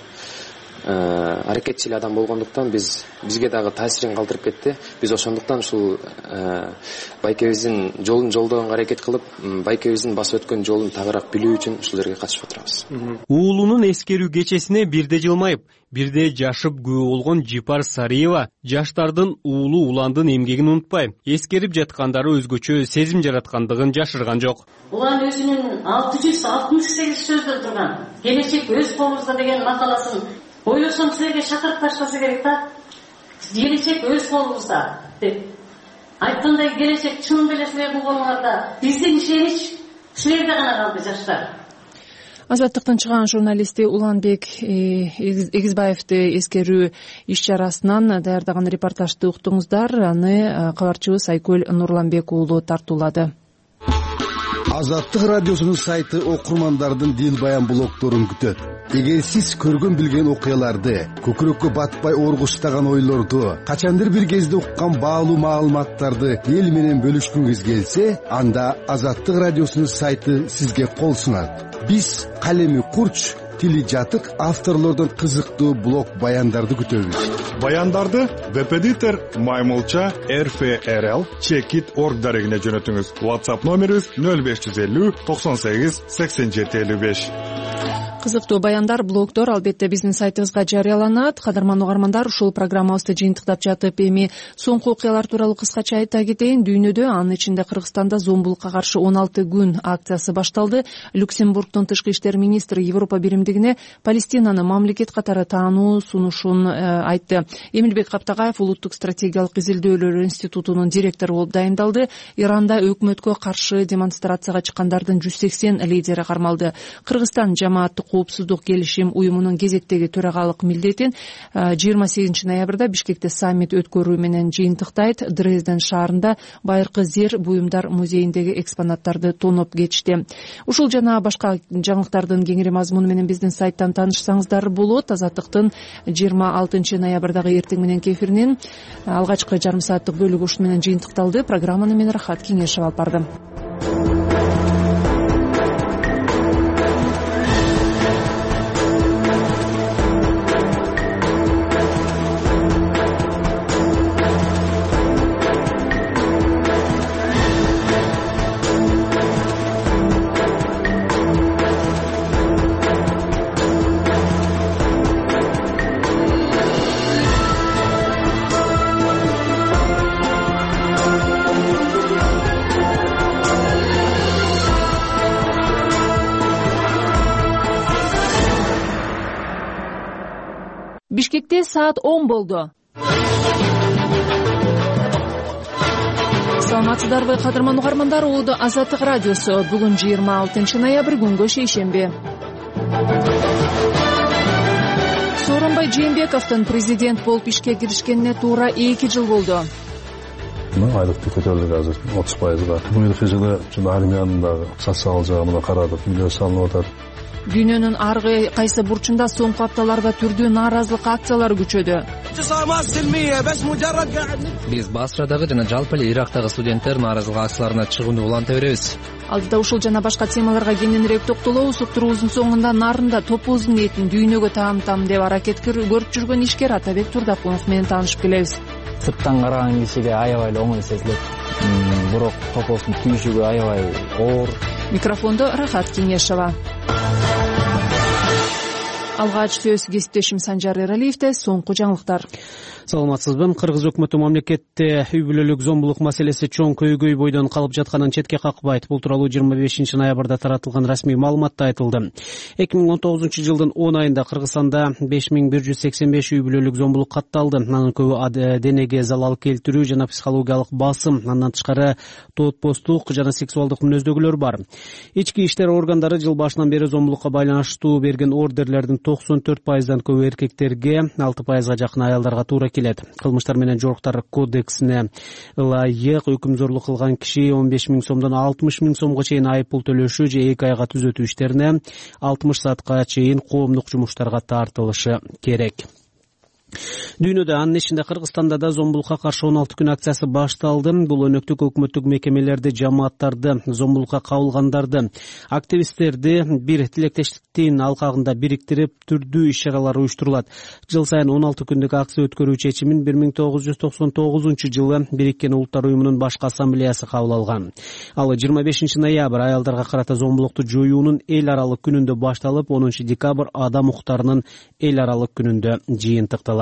аракетчил адам болгондуктан бизге дагы таасирин калтырып кетти. Биз ошондуктан ушул байкебиздин жолун жолдогонго аракет кылып, байкебиздин басып өткөн жолун тагыраак билүү үчүн ушул жерге катышып отурабыз. Уулунун эскерүү кечесине бирде жылмайып, бирде жашып күбө болгон Жипар Сариева жаштардын уулу Уландын эмгегин унутпай, эскерип жаткандары өзгөчө сезим жараткандыгын жашырган жок. Улан өзүнүн 668 сөздө турган келечек өз колубузда деген макаласын ойлосом силерге шакырып таштаса керек да. Келечек өз колубузда деп айткандай, келечек чын беле силердин колуңарда. Биздин ишенич силерде гана калды, жаштар. Азаттыктын чыгаан журналисти Уланбек Эгизбаевди эскерүү иш-чарасынан даярдаган репортажды уктуңуздар. Аны кабарчыбыз Айкөл Нурланбек уулу тартуулады. Азаттык радиосунун сайты окурмандардын дил баян блогдорун күтөт. Эгер сиз көргөн билген окуяларды, көкүрөккө батпай оргуштаган ойлорду, качандыр бир кезде уккан баалуу маалыматтарды эл менен бөлүшкүңүз келсе, анда Азаттык радиосунун сайты сизге кол сунат. Биз калеми курч, тили жатык авторлордон кызыктуу блог баяндарды күтөбүз. Баяндарды Веб-эдитор Маймылча RFRL Checkit.org дарегине жөнөтүңүз. WhatsApp номерибиз 0550 98 87 55. Кызыктуу баяндар, блогдор албетте биздин сайтыбызга жарыяланат. Кадырман угармандар, ушул программабызды жыйынтыктап жатып, эми соңку окуялар тууралуу кыскача айта кетейин. Дүйнөдө, анын ичинде Кыргызстанда зомбулукка каршы 16 күн акциясы башталды. Люксембургдун тышкы иштер министри Европа биримдигине Палестинаны мамлекет катары таануу сунушун айтты. Эмилбек Каптагаев Улуттук стратегиялык изилдөөлөр институтунун директору болуп дайындалды. Иранда өкмөткө каршы демонстрацияга чыккандардын 180 лидери кармалды. Кыргызстан жамааттык коопсуздук келишим уюмунун кезектеги төрагалык милдетин 28 ноябрда Бишкекте саммит өткөрүү менен жыйынтыктайт. Дрезден шаарында байыркы зер буюмдар музейиндеги экспонаттарды тоноп кетишти. Ушул жана башка жаңылыктардын кеңири мазмуну менен биздин сайттан таанышсаңыздар болот. Азаттыктын 26 ноябрдагы эртең мененки эфиринин алгачкы жарым сааттык бөлүгү ушу менен жыйынтыкталды. Программаны мен Рахат Кеңешева алып бардым. Бишкекте саат 10 болду. Саламатсыздарбы, кадырман угармандар, улуу Азаттык радиосу. Бүгүн 26 ноябрь, күнгө шейшемби. Сооронбай Жээнбековдун президент болуп ишке киришкенине туура 2 жыл болду. Айлыкты көтөрдүк азыр 30%. Муйрукы жылы армиянын дагы социал жагына карадык, үйлөр салынып атат. Дүйнөнүн аргы кайсы бурчунда соңку апталарда түрдүү нааразылык акциялары күчөдү. Биз Басрадагы жана жалпы эле Ирактагы студенттер нааразылык акцияларына чыгууну уланта беребиз. Алдыда ушул жана башка темаларга кененирээк токтолобуз. Уктуруубуздун соңунда нарында топуздун этин дүйнөгө таам деп аракет көрүп жүргөн ишкер Атабек Турдакунов менен таанышып келебиз. Сырттан караган кишиге аябай эле оңой сезилет. Бирок топоздун түйшүгү аябай оор. Микрофондо Рахат Кеңешева. Алгач сөз кесиптешим Санжар Эралиевде. Соңку жаңылыктар. Саламатсызбы. Кыргыз өкмөтү мамлекетте үй бүлөлүк зомбулук маселеси чоң көйгөй бойдон калып жатканын четке какпайт. Бул тууралуу 25 ноябрда таратылган расмий маалыматта айтылды. 2019 жылдын 10 айында Кыргызстанда 5185 үй бүлөлүк зомбулук катталды. Анын көбү денеге залал келтирүү жана психологиялык басым, андан тышкары тоотпостук жана сексуалдык мүнөздөгүлөр бар. Ички иштер органдары жыл башынан бери зомбулукка байланыштуу берген ордерлердин 94%дан көбү эркектерге, 6%га жакын аялдарга туура келет. Кылмыштар менен жоруктар кодексине ылайык өкүмзорлук кылган киши 15 000 сомдон 60 000 сомго чейин айып пул төлөшү же 2 айга түзөтүү иштерине 60 саатка чейин коомдук жумуштарга тартылышы керек. Дүйнөдө, анын ичинде Кыргызстанда да зомбулукка каршы 16 күн акциясы башталды. Бул өнөктүк өкмөттүк мекемелерди, жамааттарды, зомбулукка кабылгандарды, активисттерди бир тилектештиктин алкагында бириктирип, түрдүү иш-чаралар уюштурулат. Жыл сайын 16 күндүк акция өткөрүү чечимин 1999 жылы Бириккен Улуттар уюмунун башкы ассамблеясы кабыл алган. Ал 25 ноябрь аялдарга карата зомбулукту жоюунун эл аралык күнүндө башталып, 10 декабрь адам укуктарынын эл аралык күнүндө жыйынтыкталат.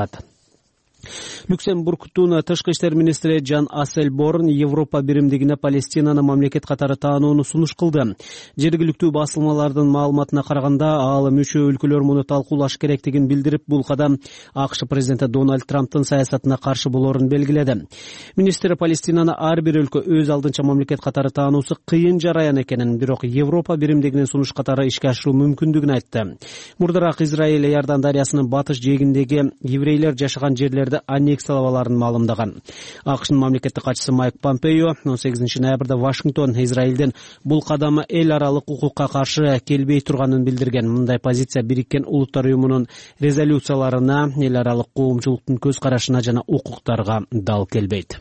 Люксембургдун тышкы иштер министри Жан Ассельборн Европа биримдигине Палестинаны мамлекет катары таанууну сунуш кылды. Жергиликтүү басылмалардын маалыматына караганда, ал мүчө өлкөлөр муну талкуулаш керектигин билдирип, бул кадам АКШ президенти Дональд Трамптын саясатына каршы болоорун белгиледи. Министр Палестинаны ар бир өлкө өз алдынча мамлекет катары таануусу кыйын жараян экенин, бирок Европа биримдигинин сунуш катары ишке ашыруу мүмкүндүгүн айтты. Мурдараак Израиль Иордан дарыясынын батыш жээгиндеги еврейлер жашаган жерлерди аннексиялааларын маалымдаган. АКШнын мамлекеттик катчысы Майк Помпео 18 ноябрда Вашингтон Израилдин бул кадамы эл аралык укукка каршы келбей турганын билдирген. Мындай позиция Бириккен Улуттар уюмунун резолюцияларына, эл аралык коомчулуктун көз карашына жана укуктарга дал келбейт.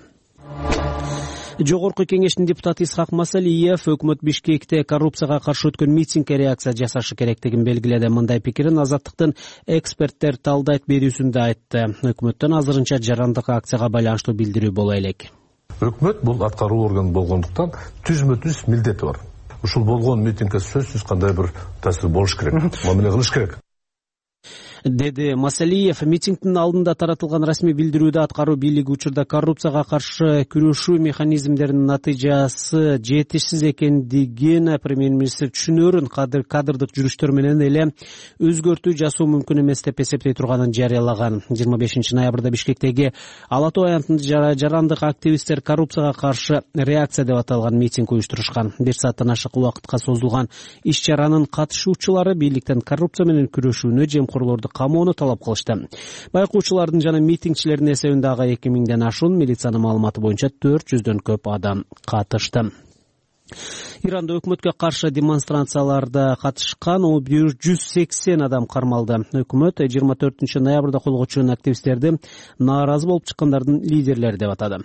Жогорку кеңештин депутаты Исхак Масалиев өкмөт Бишкекте коррупцияга каршы өткөн митингге реакция жасашы керектигин белгиледи. Мындай пикирин Азаттыктын эксперттер талдайт берүүсүндө айтты. Өкмөттөн азырынча жарандык акцияга байланыштуу билдирүү боло элек. Өкмөт бул аткаруу органы болгондуктан түзмө-түз милдети бар. Ушул болгон митингге сөзсүз кандай бир таасир болуш керек, мамиле кылыш керек. деди Масалиев. Митингдин алдында таратылган расмий билдирүүдө аткаруу бийлиги учурда коррупцияга каршы күрөшүү механизмдеринин натыйжасы жетишсиз экендигин премьер-министр түшүнөрүн кадрдык жүрүштөр менен эле өзгөртүү жасоо мүмкүн эмес деп эсептей турганын жарыялаган. 25 ноябрда Бишкектеги Ала Тоо аянтында жарандык активисттер коррупцияга каршы реакция деп аталган митинг уюштурушкан. 1 сааттан ашык убакытка созулган иш-чаранын катышуучулары бийликтен коррупция менен күрөшүүнү, жемкорлорду камоону талап кылышты. Байкоочулардын жана митингчилердин эсебинде 2000ден ашуун, милициянын маалыматы боюнча 400дөн көп адам катышты. Иранда өкмөткө каршы демонстрацияларда катышкан 180 адам кармалды. Өкмөт 24 ноябрда колго түшкөн активисттерди нааразы болуп чыккандардын лидерлери деп атады.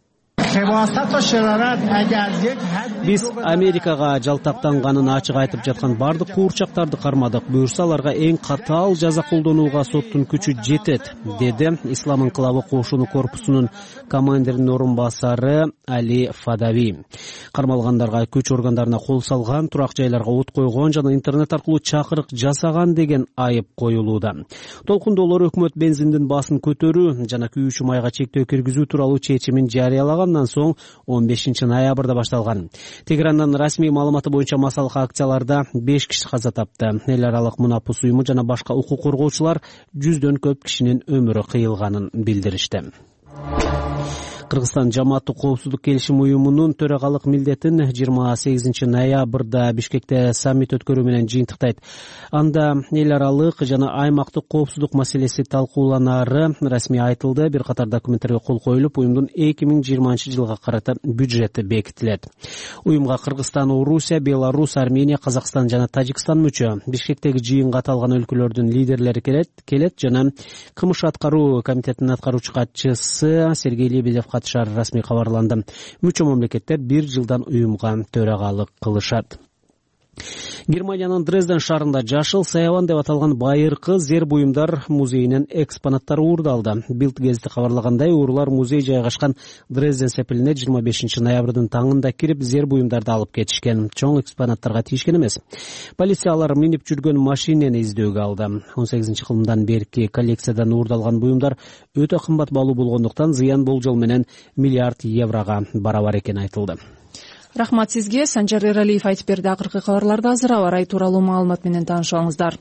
Биз Америкага жалтактанганын ачык айтып жаткан бардык куурчактарды кармадык. Буюрса аларга эң катаал жаза колдонууга соттун күчү жетет, деди Ислам инкылабы кошуну корпусунун командиринин орун басары Али Фадави. Кармалгандарга күч органдарына кол салган, турак жайларга от койгон жана интернет аркылуу чакырык жасаган деген айып коюлууда. Толкундоолор өкмөт бензиндин баасын көтөрүү жана күйүүчү майга чектөө киргизүү тууралуу чечимин жарыялагандан соң 15 ноябрда башталган. Тегерандан расмий маалыматы боюнча масалык акцияларда 5 киши каза тапты. Эл аралык мунапус уюму жана башка укук коргоочулар 100дөн көп кишинин өмүрү кыйылганын билдиришти. Кыргызстан жамааттык коопсуздук келишим уюмунун төрагалык милдетин 28 ноябрда Бишкекте саммит өткөрүү менен жыйынтыктайт. Анда эл аралык жана аймактык коопсуздук маселеси талкууланары расмий айтылды. Бир катар документтерге кол коюлуп, уюмдун 2020-жылга карата бюджети бекитилет. Уюмга Кыргызстан, Орусия, Беларусь, Армения, Казакстан жана Тажикстан мүчө. Бишкектеги жыйынга аталган өлкөлөрдүн лидерлери келет жана КМШ аткаруу комитетинин аткаруучу катчысы Сергей Лебедев катышары расмий кабарланды. Мүчө мамлекеттер 1 жылдан уюмга төрагалык кылышат. Германиянын Дрезден шаарында жашыл саябан деп аталган байыркы зер буюмдар музейинен экспонаттар уурдалды. Билд гезити кабарлагандай, уурулар музей жайгашкан Дрезден сепилине 25 ноябрдын таңында кирип, зер буюмдарды алып кетишкен. Чоң экспонаттарга тийишкен эмес. Полициялар минип жүргөн машинени издөөгө алды. 18-кылымдан берки коллекциядан уурдалган буюмдар өтө кымбат баалуу болгондуктан зыян болжол менен миллиард еврого барабар экени айтылды. Рахмат сизге. Санжар Эралиев айтып берди. Акыркы кабарларды азыр аба ырайы тууралуу маалымат менен таанышыңыздар.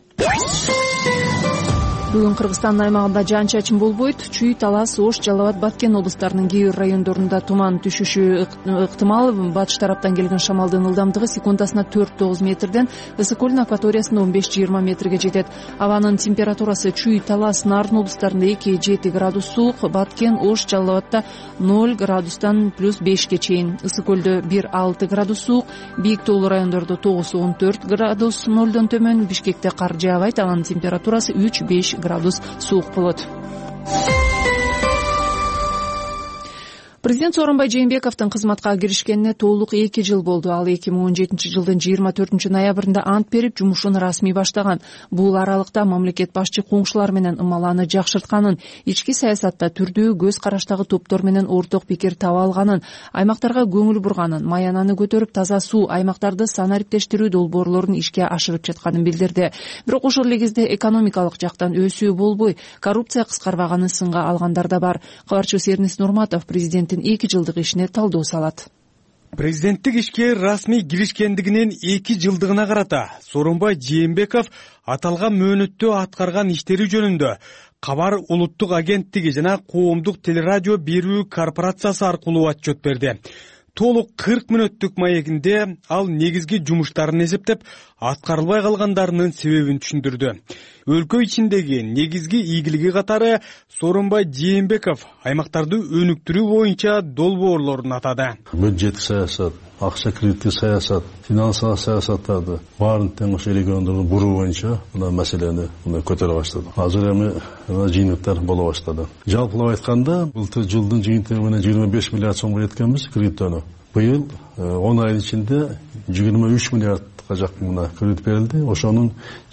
Бүгүн Кыргызстандын аймагында жаан-чачын болбойт. Чүй, Талас, Ош, Жалал Абад, Баткен облустарынын кээ бир райондорунда туман түшүшү ыктымал. Батыш тараптан келген шамалдын ылдамдыгы секундасына 4-9 метрден, ысык-көлдүн акваториясында 15-20 метрге жетет. Абанын температурасы Чүй, Талас, Нарын облустарында 2-7 градус суук, Баткен, Ош, Жалал Абадта 0 градустан плюс 5ке чейин. Ысык-көлдө 1-6 градус суук, бийик тоолуу райондордо 9-14 градус 0дон төмөн, Бишкекте кар жаабайт, анын температурасы 3-5 градус суук болот. Президент Сооронбай Жээнбековдун кызматка киришкенине толук 2 жыл болду. Ал 2017 жылдын 24 ноябрында ант берип, жумушун расмий баштаган. Бул аралыкта мамлекет башчы коңшулар менен ымаланы жакшыртканын, ички саясатта түрдүү көз караштагы топтор менен орток пикир таба алганын, аймактарга көңүл бурганын, маянаны көтөрүп таза суу, аймактарды санариптештирүү долбоорлорун ишке ашырып жатканын билдирди. Бирок ошол эле кезде экономикалык жактан өсүү болбой, коррупция кыскарбаганын сынга алгандар да бар. Кабарчыбыз Эрнис Нурматов президент 2 жылдык ишине талдоо салат. Президенттик ишке расмий киришкендигинин 2 жылдыгына карата Сооронбай Жээнбеков аталган мөөнөттө аткарган иштери жөнүндө Кабар улуттук агенттиги жана коомдук телерадио берүү корпорациясы аркылуу отчет берди. Толук 40 мүнөттүк маегинде ал негизги жумуштарын эсептеп, аткарылбай калгандарынын себебин түшүндүрдү. Өлкө ичиндеги негизги ийгилиги катары Сооронбай Жээнбеков аймактарды өнүктүрүү боюнча долбоорлорун атады. Бюджеттик саясат, акча кредиттик саясат, финансылык саясаттарды баарын тең ошо региондорго буруу боюнча мына маселени көтөрө баштады. Азыр эми жыйынтыктар боло баштады. Жалпылап айтканда, былтыр жылдын жыйынтыгы менен 25 миллиард сомго жеткенбиз кредиттөөнү. Быйыл 10 айдын ичинде 23 миллиардка жакын мына кредит берилди. Ошонун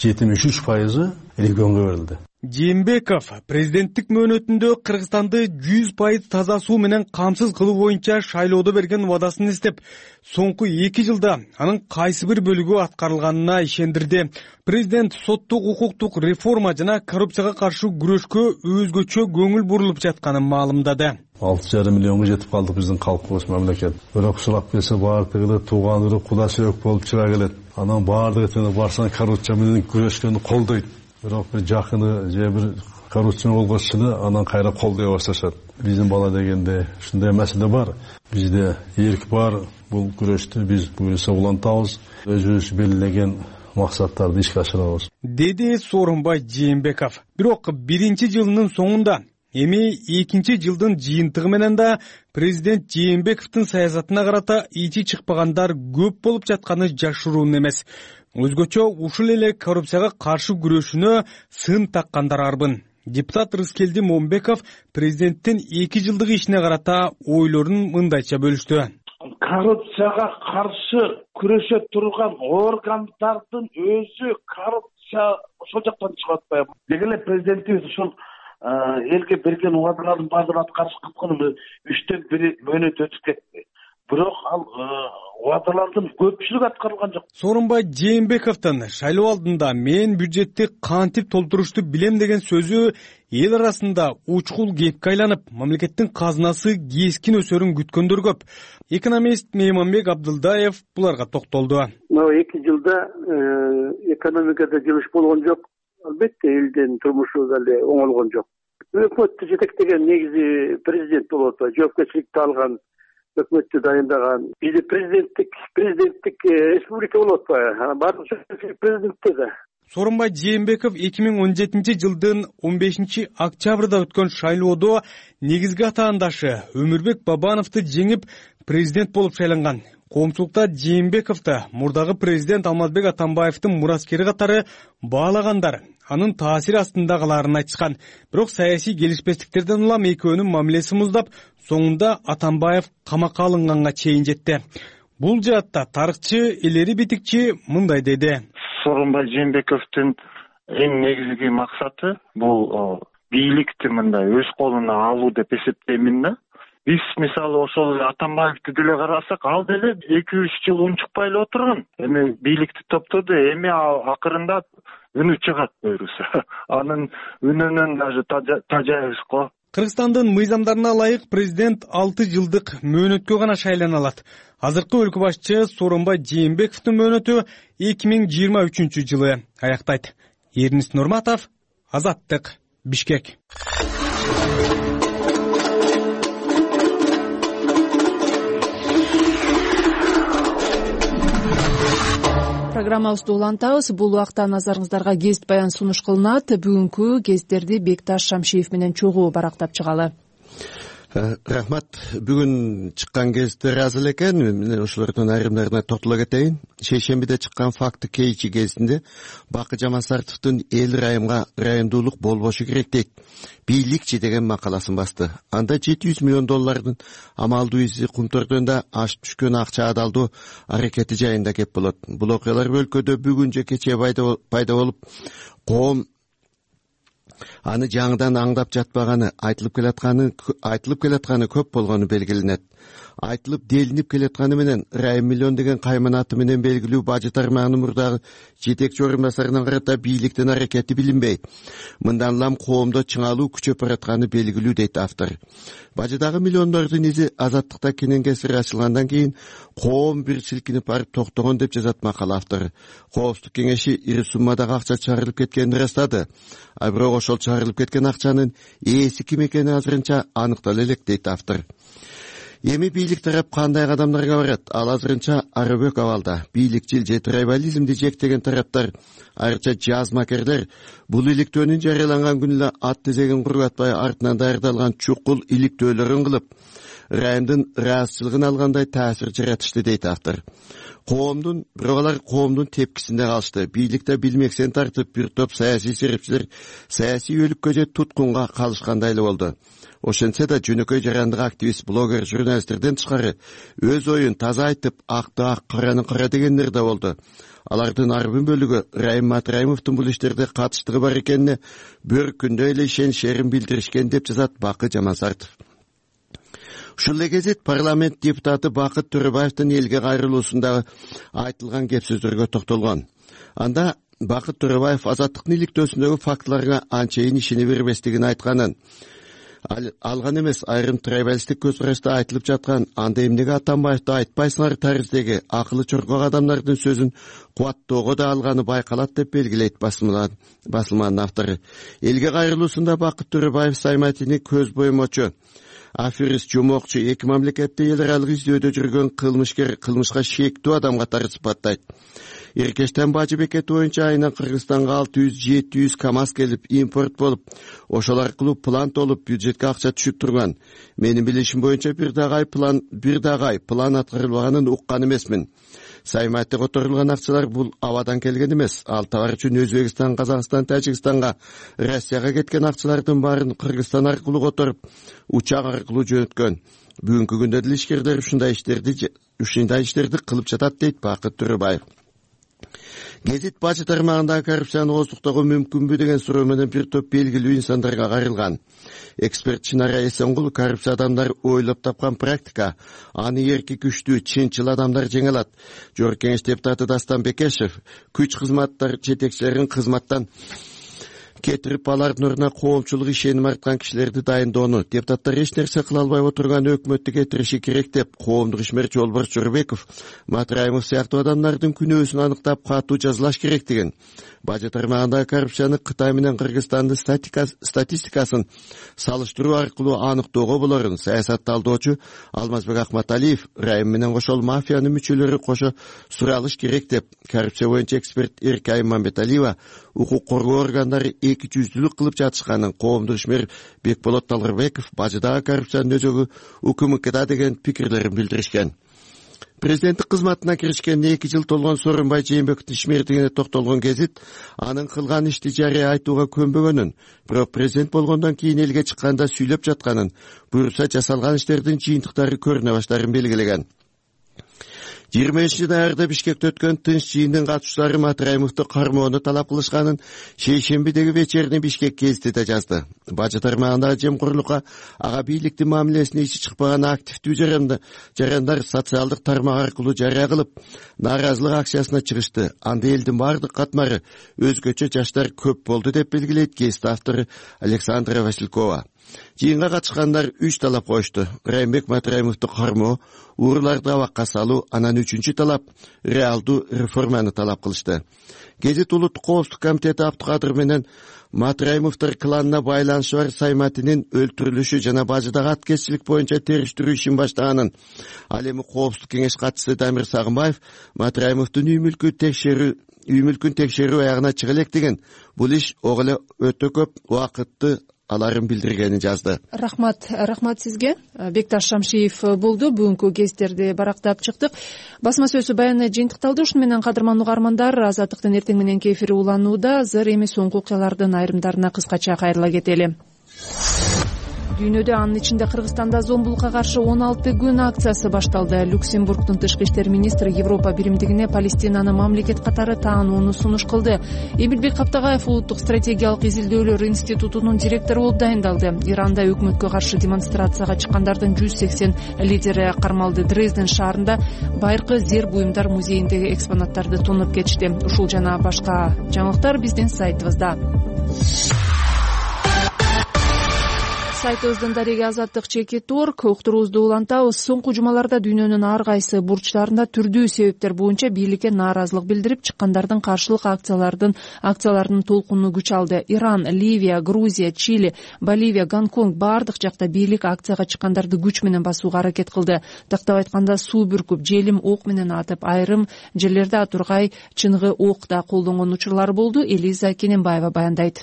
73% регионго берилди. Жээнбеков президенттик мөөнөтүндө Кыргызстанды 100% таза суу менен камсыз кылуу боюнча шайлоодо берген убадасын эстеп, соңку 2 жылда анын кайсы бир бөлүгү аткарылганына ишендирди. Президент соттук укуктук реформа жана коррупцияга каршы күрөшкө өзгөчө көңүл бурулуп жатканын маалымдады. 6,5 миллионго жетип калдык биздин калкыбыз мамлекет. Бирок сурап келсе баардыгы тууган үрү куда сөөк болуп чыга келет. Анан баардыгы барсаң коррупция менен күрөшкөндү колдойт. Бирок бир жакыны же бир коррупция болгоч эле анан кайра колдой башташат. Биздин бала дегенде ушундай маселе бар. Бизде эрк бар. Бул күрөштү биз буюрса улантабыз. Өзүбүз белгилеген максаттарды ишке ашырабыз. Деди Сооронбай Жээнбеков. Бирок биринчи жылдын соңунда эми экинчи жылдын жыйынтыгы менен да президент Жээнбековдун саясатына карата ичи чыкпагандар көп болуп жатканы жашыруун эмес. Өзгөчө ушул эле коррупцияга каршы күрөшүнө сын таккандар арбын. Депутат Рыскелди Момбеков президенттин 2 жылдык ишине карата ойлорун мындайча бөлүштү. Коррупцияга каршы күрөшө турган органдардын өзү коррупция ошол жактан чыгып атпайбы? Деги эле президентибиз ушул элге берген убадалардын баардыгын аткарышып атканы 3төн 1 мөөнөт өтүп кетти. Бирок ал убадалардын көпчүлүгү аткарылган жок. Сооронбай Жээнбековдун шайлоо алдында мен бюджетти кантип толтурушту билем деген сөзү эл арасында учкул кепке айланып, мамлекеттин казынасы кескин өсөрүн күткөндөр көп. Экономист Мейманбек Абдылдаев буларга токтолду. 2 жылда экономикада жылыш болгон жок. Албетте элдин турмушу эле оңолгон жок. Өкмөттү жетектеген негизи президент болот. Жоопкерчиликти алган, өкмөттү дайындаган. Бизде президенттик республика болот атпайбы? Баардык президентте да. Сооронбай Жээнбеков 2017 жылдын 15 октябрда өткөн шайлоодо негизги атаандашы Өмүрбек Бабановду жеңип президент болуп шайланган. Коомчулукта Жээнбековду мурдагы президент Алмазбек Атамбаевдин мураскери катары баалагандар анын таасири астында калаарын айтышкан. Бирок саясий келишпестиктерден улам экөөнүн мамилеси муздап, соңунда Атамбаев камакка алынганга чейин жетти. Бул жаатта тарыхчы Элери Битикчи мындай деди. Сооронбай Жээнбековдун эң негизги максаты бул бийликти мындай өз колуна алуу деп эсептеймин да. Биз мисалы ошол Атамбаевди деле карасак, ал деле 2-3 жыл унчукпай эле отурган. Эми бийликти топтоду, эми акырында үнү чыгат буюрса. Анын үнүнөн даже тажайбыз го. Кыргызстандын мыйзамдарына ылайык президент 6 жылдык мөөнөткө гана шайлана алат. Азыркы өлкө башчы Сооронбай Жээнбековдун мөөнөтү 2023 жылы аяктайт. Эрнис Нурматов, Азаттык, Бишкек. Программабызды улантабыз. Бул убакта назарыңыздарга гезит баян сунуш кылынат. Бүгүнкү гезиттерди Бекташ Шамшиев менен чогуу барактап чыгалы. Рахмат. Бүгүн чыккан гезиттер аз эле экен. Мен ошолордун айрымдарына токтоло кетейин. Шейшембиде чыккан факты кейчи гезитинде Бакы Жамансаровдун эл райымдуулук болбошу керек дейт. Бийликчи деген макаласын басты. Анда $700 миллион амалдуу изи кумтордонда ашып түшкөн акча адалдоо аракети жайында кеп болот. Бул окуялар өлкөдө бүгүн же кечээ пайда болуп, коом аны жаңыдан аңдап жатпаганы, айтылып келатканы көп болгону белгиленет. Айтылып делинип келатканы менен Райым миллион деген кайман аты менен белгилүү бажы тармагынын мурдагы жетекчи орун басарынан карата бийликтин аракети билинбейт. Мындан улам коомдо чыңалуу күчөп баратканы белгилүү дейт автор. Бажыдагы миллиондордун изи Азаттыкта кенен кесир ачылгандан кийин коом бир силкинип барып токтогон деп жазат макала автору. Коопсуздук кеңеши ири суммадагы акча чыгарылып кеткенин ырастады. А бирок ошол чыгарылып кеткен акчанын ээси ким экени азырынча аныктала элек дейт автор. Эми бийлик тарап кандай кадамдарга барат? Ал азырынча арабөк абалда. Бийликчил же трайбализмди жектеген тараптар, айрыкча жазмакерлер бул иликтөөнүн жарыяланган күнүнө ат тезегин кургатпай артынан даярдалган чукул иликтөөлөрүн кылып, райымдын ыраазычылыгын алгандай таасир жаратышты дейт автор. Бирок алар коомдун тепкисинде калышты. Бийликте билмексен тартып бир топ саясий серепчилер саясий өлүккө же туткунга калышкандай эле болду. Ошентсе да жөнөкөй жарандык активист, блогер, журналисттерден тышкары өз оюн таза айтып, акты ак, караны кара дегендер да болду. Алардын арбын бөлүгү Райым Матраимовдун бул иштерде катыштыгы бар экенине бир күндө эле ишеништерин билдиришкен деп жазат Бакыт Жамансартов. Ушул эле кезет парламент депутаты Бакыт Төрөбаевдин элге кайрылуусундагы айтылган кеп сөздөргө токтолгон. Анда Бакыт Төрөбаев азаттыктын иликтөөсүндөгү фактыларга анчейин ишене бербестигин айтканын, алган эмес айрым трайбалисттик көз карашта айтылып жаткан анда эмнеге Атамбаевди айтпайсыңар тарыздеги акылы чоркок адамдардын сөзүн кубаттоого да алганы байкалат деп белгилейт басылманын автору. Элге кайрылуусунда Бакыт Төрөбаев Сайматини көз боймочу, аферист, жумокчу, эки мамлекетте эл аралык издөөдө жүргөн кылмышкер, кылмышка шектүү адам катары сыпаттайт. Эркештен Бажы бекети боюнча айынан Кыргызстанга 600-700 КАМАЗ келип импорт болуп, ошол аркылуу план толуп бюджетке акча түшүп турган. Менин билишим боюнча бир дагы план аткарылбаганын уккан эмесмин. Сайматта которулган акчалар бул абадан келген эмес. Ал товар үчүн Өзбекстан, Казакстан, Тажикстанга, Россияга кеткен акчалардын баарын Кыргызстан аркылуу которуп, учак аркылуу жөнөткөн. Бүгүнкү күндө деле ишкерлер ушундай иштерди кылып жатат дейт Бакыт Төрөбаев. Гезит Бажы тармагындагы коррупцияны ооздуктоого мүмкүнбү деген суроо менен бир топ белгилүү инсандарга кайрылган. Эксперт Чынара Эсенгул коррупция адамдар ойлоп тапкан практика, аны эрки күчтүү, чынчыл адамдар жеңе алат. Жогорку Кеңеш депутаты Дастан Бекешев күч кызматтар жетекчилерин кызматтан кетирип, алардын ордуна коомчулук ишеним арткан кишилерди дайындоону, депутаттар эч нерсе кыла албай отурган өкмөттү кетириши керек деп, коомдук ишмер Жолборс Жорбеков Матраимов сыяктуу адамдардын күнөөсүн аныктап катуу жазалаш керектигин, Бажы тармагындагы коррупцияны Кытай менен Кыргызстандын статистикасын салыштыруу аркылуу аныктоого болорун саясат талдоочу Алмазбек Акматалиев Райым менен ошол мафиянын мүчөлөрү кошо суралыш керек деп, коррупция боюнча эксперт Эркай Мамбеталиева укук коргоо органдары эки жүздүүлүк кылып жатышканын, коомдук ишмер Бекболот Талгырбеков бажыдагы коррупциянын өзөгү УКМКда деген пикирлерин билдиришкен. Президенттик кызматына киришкенине 2 жыл толгон Сооронбай Жээнбековдун ишмердигине токтолгон гезит анын кылган ишти жарыя айтууга көнбөгөнүн, бирок президент болгондон кийин элге чыкканда сүйлөп жатканын, буюрса жасалган иштердин жыйынтыктары көрүнө баштаарын белгилеген. 25-ноябрда Бишкекте өткөн тынч жыйындын катышуучулары Матраимовду кармоону талап кылышканын шейшембидеги вечерний Бишкек гезити жазды. Бажы тармагындагы жемкорлукка, ага бийликтин мамилесине ичи чыкпаган активдүү жарандар социалдык тармак аркылуу жарыя кылып, нааразылык акциясына чыгышты. Анда элдин бардык катмары өзгөчө жаштар көп болду деп белгилейт гезит автору Александра Василькова. Жыйынга катышкандар 3 талап коюшту. Райымбек Матраимовду кармоо, урларды абакка салуу, анан 3-чү талап реалдуу реформаны талап кылышты. Гезит Улуттук коопсуздук комитети Абдыкадыр менен Матраимовдор кланына байланышы бар Сайматинин өлтүрүлүшү жана Бажыдагы аткезчилик боюнча териштирүү ишин баштаганын, ал эми коопсуздук кеңеш катчысы Дамир Сагынбаев Матраимовдун үй мүлкүн текшерүү аягына чыга элек деген, бул иш ого эле өтө көп убакытты аларын билдиргенин жазды. Рахмат сизге. Бекташ Шамшиев болду. Бүгүнкү гезиттерди барактап чыктык. Басма сөзү баяны жыйынтыкталды. Ушуну менен кадырман угармандар, Азаттыктын эртең мененки эфири уланууда. Зыр эми соңку окуялардын айрымдарына кыскача кайрыла кетели. Дүйнөдө, анын ичинде Кыргызстанда зомбулукка каршы 16 күн акциясы башталды. Люксембургдун тышкы иштер министри Европа биримдигине Палестинаны мамлекет катары таанууну сунуш кылды. Эбилбек Каптагаев Улуттук стратегиялык изилдөөлөр институтунун директору болуп дайындалды. Иранда өкмөткө каршы демонстрацияга чыккандардын 180 лидери кармалды. Дрезден шаарында байыркы зер буюмдар музейиндеги экспонаттарды тонуп кетишти. Ушул жана башка жаңылыктар биздин сайтыбызда. Сайтыбыздын дареги азаттык чекит.org. Уктуруубузду улантабыз. Соңку жумаларда дүйнөнүн ар кайсы бурчтарында түрдүү себептер боюнча бийликке нааразылык билдирип чыккандардын каршылык акцияларынын толкуну күч алды. Иран, Ливия, Грузия, Чили, Боливия, Гонконг бардык жакта бийлик акцияга чыккандарды күч менен басууга аракет кылды. Тактап айтканда суу бүркүп, желим ок менен атып, айрым жерлерде атургай чыныгы ок да колдонгон учурлар болду. Элиза Кененбаева баяндайт.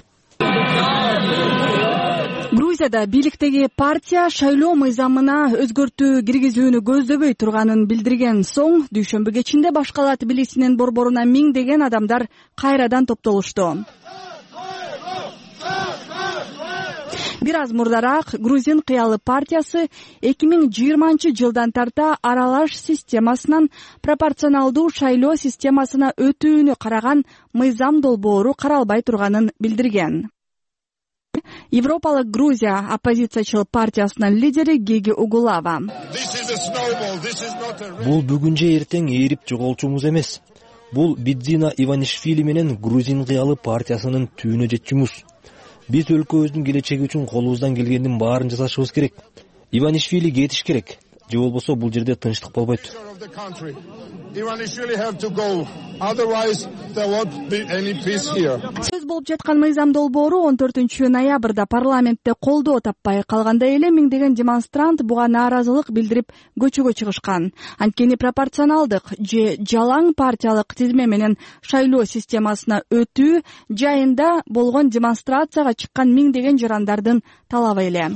Грузияда бийликтеги партия шайлоо мыйзамына өзгөртүү киргизүүнү көздөбөй турганын билдирген соң, дүйшөмбү кечинде башкалат Тбилисинин борборуна миңдеген адамдар кайрадан топтолушту. Бир аз мурдараак Грузин кыялы партиясы 2020-жылдан тарта аралаш системасынан пропорционалдуу шайлоо системасына өтүүнү караган мыйзам долбоору каралбай турганын билдирген. Европалык Грузия оппозициячыл партиясынын лидери Геги Угулава: Бул бүгүн же эртең ээрип жоголчумуз эмес. Бул Бидзина Иванишвили менен Грузин кыялы партиясынын түбүнө жетчүмүз. Биз өлкөбүздүн келечеги үчүн колубуздан келгендин баарын жасашыбыз керек. Иванишвили кетиш керек. Же болбосо бул жерде тынчтык болбойт. Сөз болуп жаткан мыйзам долбоору 14-ноябрда парламентте колдоо таппай калганда эле миңдеген демонстрант буга нааразылык билдирип көчөгө чыгышкан. Анткени пропорционалдык же жалаң партиялык тизме менен шайлоо системасына өтүү жайында болгон демонстрацияга чыккан миңдеген жарандардын талабы эле.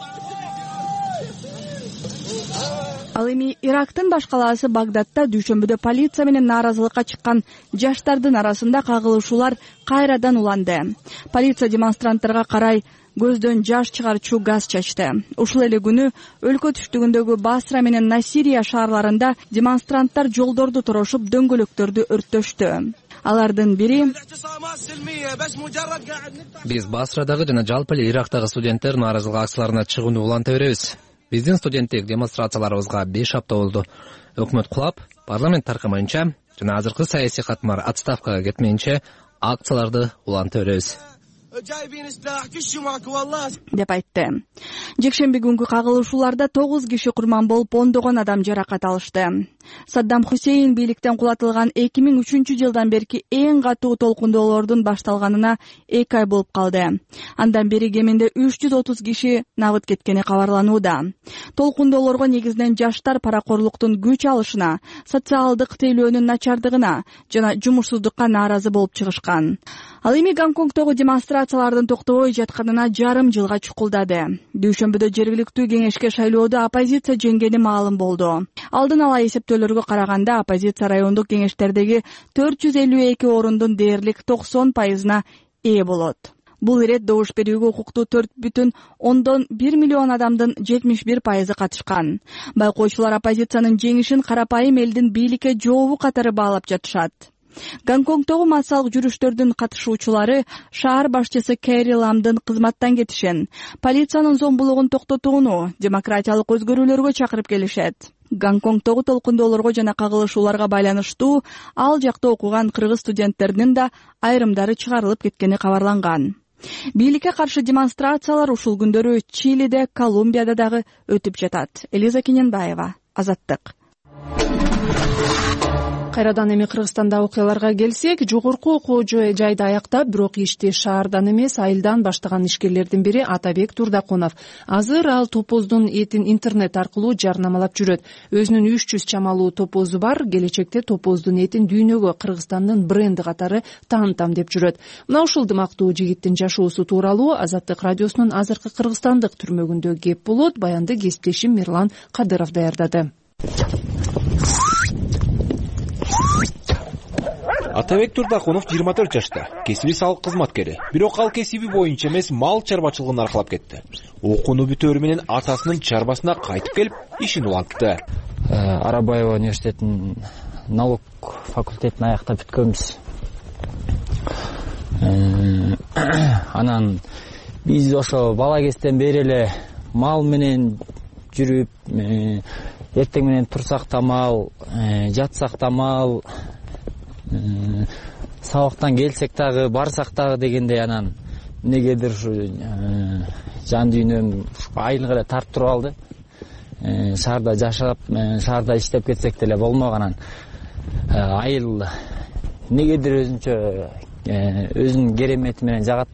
Ал эми Ирактын баш калаасы Багдадта дүйшөмбүдө полиция менен нааразылыкка чыккан жаштардын арасында кагылышуулар кайрадан уланды. Полиция демонстранттарга карай көздөн жаш чыгарчу газ чачты. Ушул эле күнү өлкө түштүгүндөгү Басра менен Насирия шаарларында демонстранттар жолдорду торошуп дөңгөлөктөрдү өрттөштү. Алардын бири: Биз Басрадагы жана жалпы эле Ирактагы студенттер нааразылык акцияларына чыгууну уланта беребиз. Биздин студенттик демонстрацияларыбызга 5 апта болду. Өкмөт кулап, парламент таркамайынча жана азыркы саясий катмар отставкага кетмейинче акцияларды уланта беребиз деп айтты. Жекшемби күнгү кагылышууларда 9 киши курман болуп, ондогон адам жаракат алышты. Саддам Хусейн бийликтен кулатылган 2003-жылдан берки эң катуу толкундоолордун башталганына 2 ай болуп калды. Андан бери кеминде 330 киши набыт кеткени кабарланууда. Толкундоолорго негизинен жаштар паракорлуктун күч алышына, социалдык тейлөөнүн начардыгына жана жумушсуздукка нааразы болуп чыгышкан. Ал эми Гонконгдогу демонстрациялардын токтобой жатканына жарым жылга чукулдады. Дүйшөмбүдө жергиликтүү кеңешке шайлоодо оппозиция жеңгени маалым болду. Алдын ала эсептөөлөргө караганда оппозиция райондук кеңештердеги 452 орундун дээрлик 90%-на ээ болот. Бул ирет добуш берүүгө укуктуу 4,1 миллион адамдын 71% катышкан. Байкоочулар оппозициянын жеңишин карапайым элдин бийликке жообу катары баалап жатышат. Гонконгдогу массалык жүрүштөрдүн катышуучулары шаар башчысы Кэри Ламдын кызматтан кетишин, полициянын зомбулугун токтотууну, демократиялык өзгөрүүлөргө чакырып келишет. Гонконгдогу толкундоолорго жана кагылышууларга байланыштуу ал жакта окуган кыргыз студенттердин да айрымдары чыгарылып кеткени кабарланган. Бийликке каршы демонстрациялар ушул күндөрү Чилиде, Колумбияда дагы өтүп жатат. Элиза Кененбаева, Азаттык. Кайрадан эми Кыргызстанда окуяларга келсек, жогорку окуу жайды аяктап, бирок ишти шаардан эмес, айылдан баштаган ишкерлердин бири Атабек Турдакунов. Азыр ал топоздун этин интернет аркылуу жарнамалап жүрөт. Өзүнүн 300 чамалуу топозу бар, келечекте топоздун этин дүйнөгө Кыргызстандын бренди катары таанытам деп жүрөт. Мына ушул дымактуу жигиттин жашоосу тууралуу Азаттык радиосунун азыркы кыргызстандык түрмөгүндө кеп болот. Баянды кесиптешим Мирлан Кадыров даярдады. Атабек Турдакунов 24 жашта, кесиби салык кызматкери. Бирок ал кесиби боюнча эмес, мал чарбачылыгын аркалап кетти. Окууну бүтөөрү менен атасынын чарбасына кайтып келип, ишин улантты. Арабаева университетинин налог факультетин аяктап бүткөнбүз. Анан биз ошо бала кезден бери эле мал менен жүрүп, эртең менен турсак да мал, жатсак да мал, сабактан келсек дагы, барсак дагы дегендей, анан эмнегедир ушу жан дүйнөм айылга эле тартып туруп алды. Шаарда жашап, шаарда иштеп кетсек деле болмок, анан айыл эмнегедир өзүнчө өзүнүн керемети менен жагат.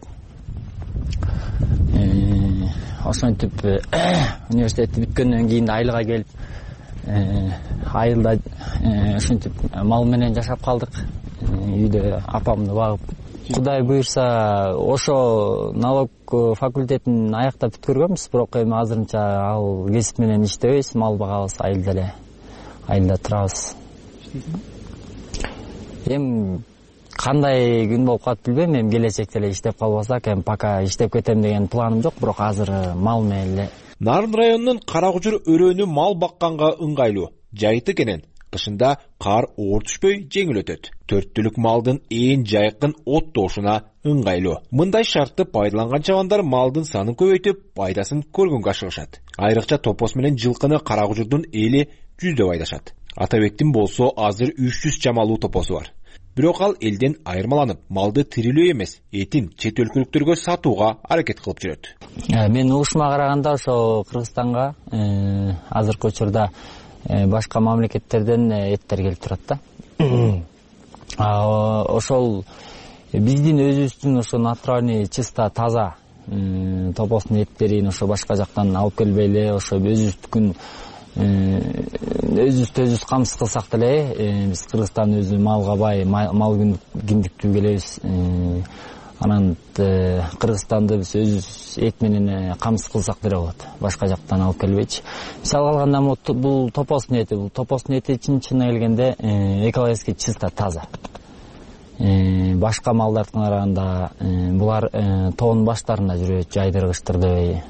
Ошентип университетти бүткөндөн кийин айылга келип, айылда ушинтип мал менен жашап калдык. Үйдө апамды багып, Кудай буйрса ошо налог факультетин аяктап бүткөргөнбүз, бирок эми азырынча ал кесип менен иштебейбиз, мал багабыз, айылда эле, айылда турабыз. Эми кандай күн болуп калат билбейм, эми келечекте эле иштеп калбасак, эми пока иштеп кетем деген планым жок, бирок азыр мал менен эле. Нарын районунун Каракучур өрөөнү мал бакканга ыңгайлуу. Жайыты кенен. Кышында кар оор түшпөй жеңил өтөт. 4 түлүк малдын ээн жайкын оттоошуна ыңгайлуу. Мындай шартты пайдаланган чабандар малдын санын көбөйтүп, пайдасын көргөнгө ашыгышат. Айрыкча топос менен жылкыны Каракучурдун эли жүздөп айдашат. Атабектин болсо азыр 300 чамалуу топосу бар. Бирок ал элден айырмаланып, малды тирилөө эмес, этин чет өлкөлүктөргө сатууга аракет кылып жүрөт. Мен угушума караганда ошо Кыргызстанга азыркы учурда башка мамлекеттерден эттер келип турат да. Ошол биздин өзүбүздүн ошо натуральный чисто таза топостун эттерин ошо башка жактан алып келбей эле ошо өзүбүздүкүн өзүбүз камсыз кылсак деле, биз Кыргызстан өзү малга бай, мал киндиктүү келебиз. Анан Кыргызстанды биз өзүбүз эт менен камсыз кылсак деле болот, башка жактан алып келбейчи. Мисалы алганда бул топостун эти чын келгенде экологически чисто таза. Башка малдардын караганда булар тоонун баштарында жүрөт, жайдыргычтырды,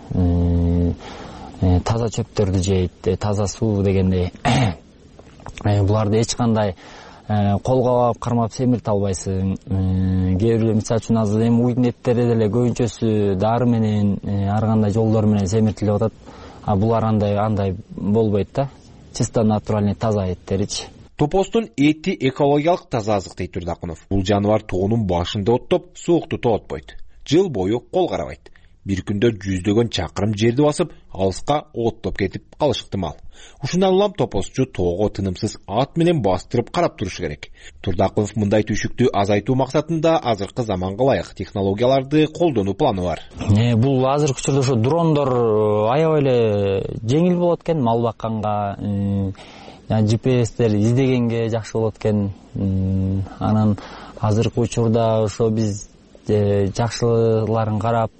таза чөптөрдү жейт, таза суу дегендей. Буларды эч кандай колго алып кармап семирте албайсың. Кээ бир мисалы үчүн азыр эми уйдун эттери деле көбүнчөсү дары менен, ар кандай жолдор менен семиртилип атат. А булар андай болбойт да. Чисто натуральный таза эттеричи. Топостун эти экологиялык таза азык дейт Турдакунов. Бул жаныбар тоонун башында оттоп, суукту тоотпойт. Жыл бою кол карабайт. Бир күндө жүздөгөн чакырым жерди басып, алыска оттоп кетип калышыкты мал. Ушундан улам топосчу тоого тынымсыз ат менен бастырып карап турушу керек. Турдакунов мындай түйшүктү азайтуу максатында азыркы заманга ылайык технологияларды колдонуу планы бар. Бул азыркы учурда ошо дрондор аябай эле жеңил болот экен, мал бакканга, GPS-тер издегенге жакшы болот экен. Анан азыркы учурда ошо биз жакшыларын карап,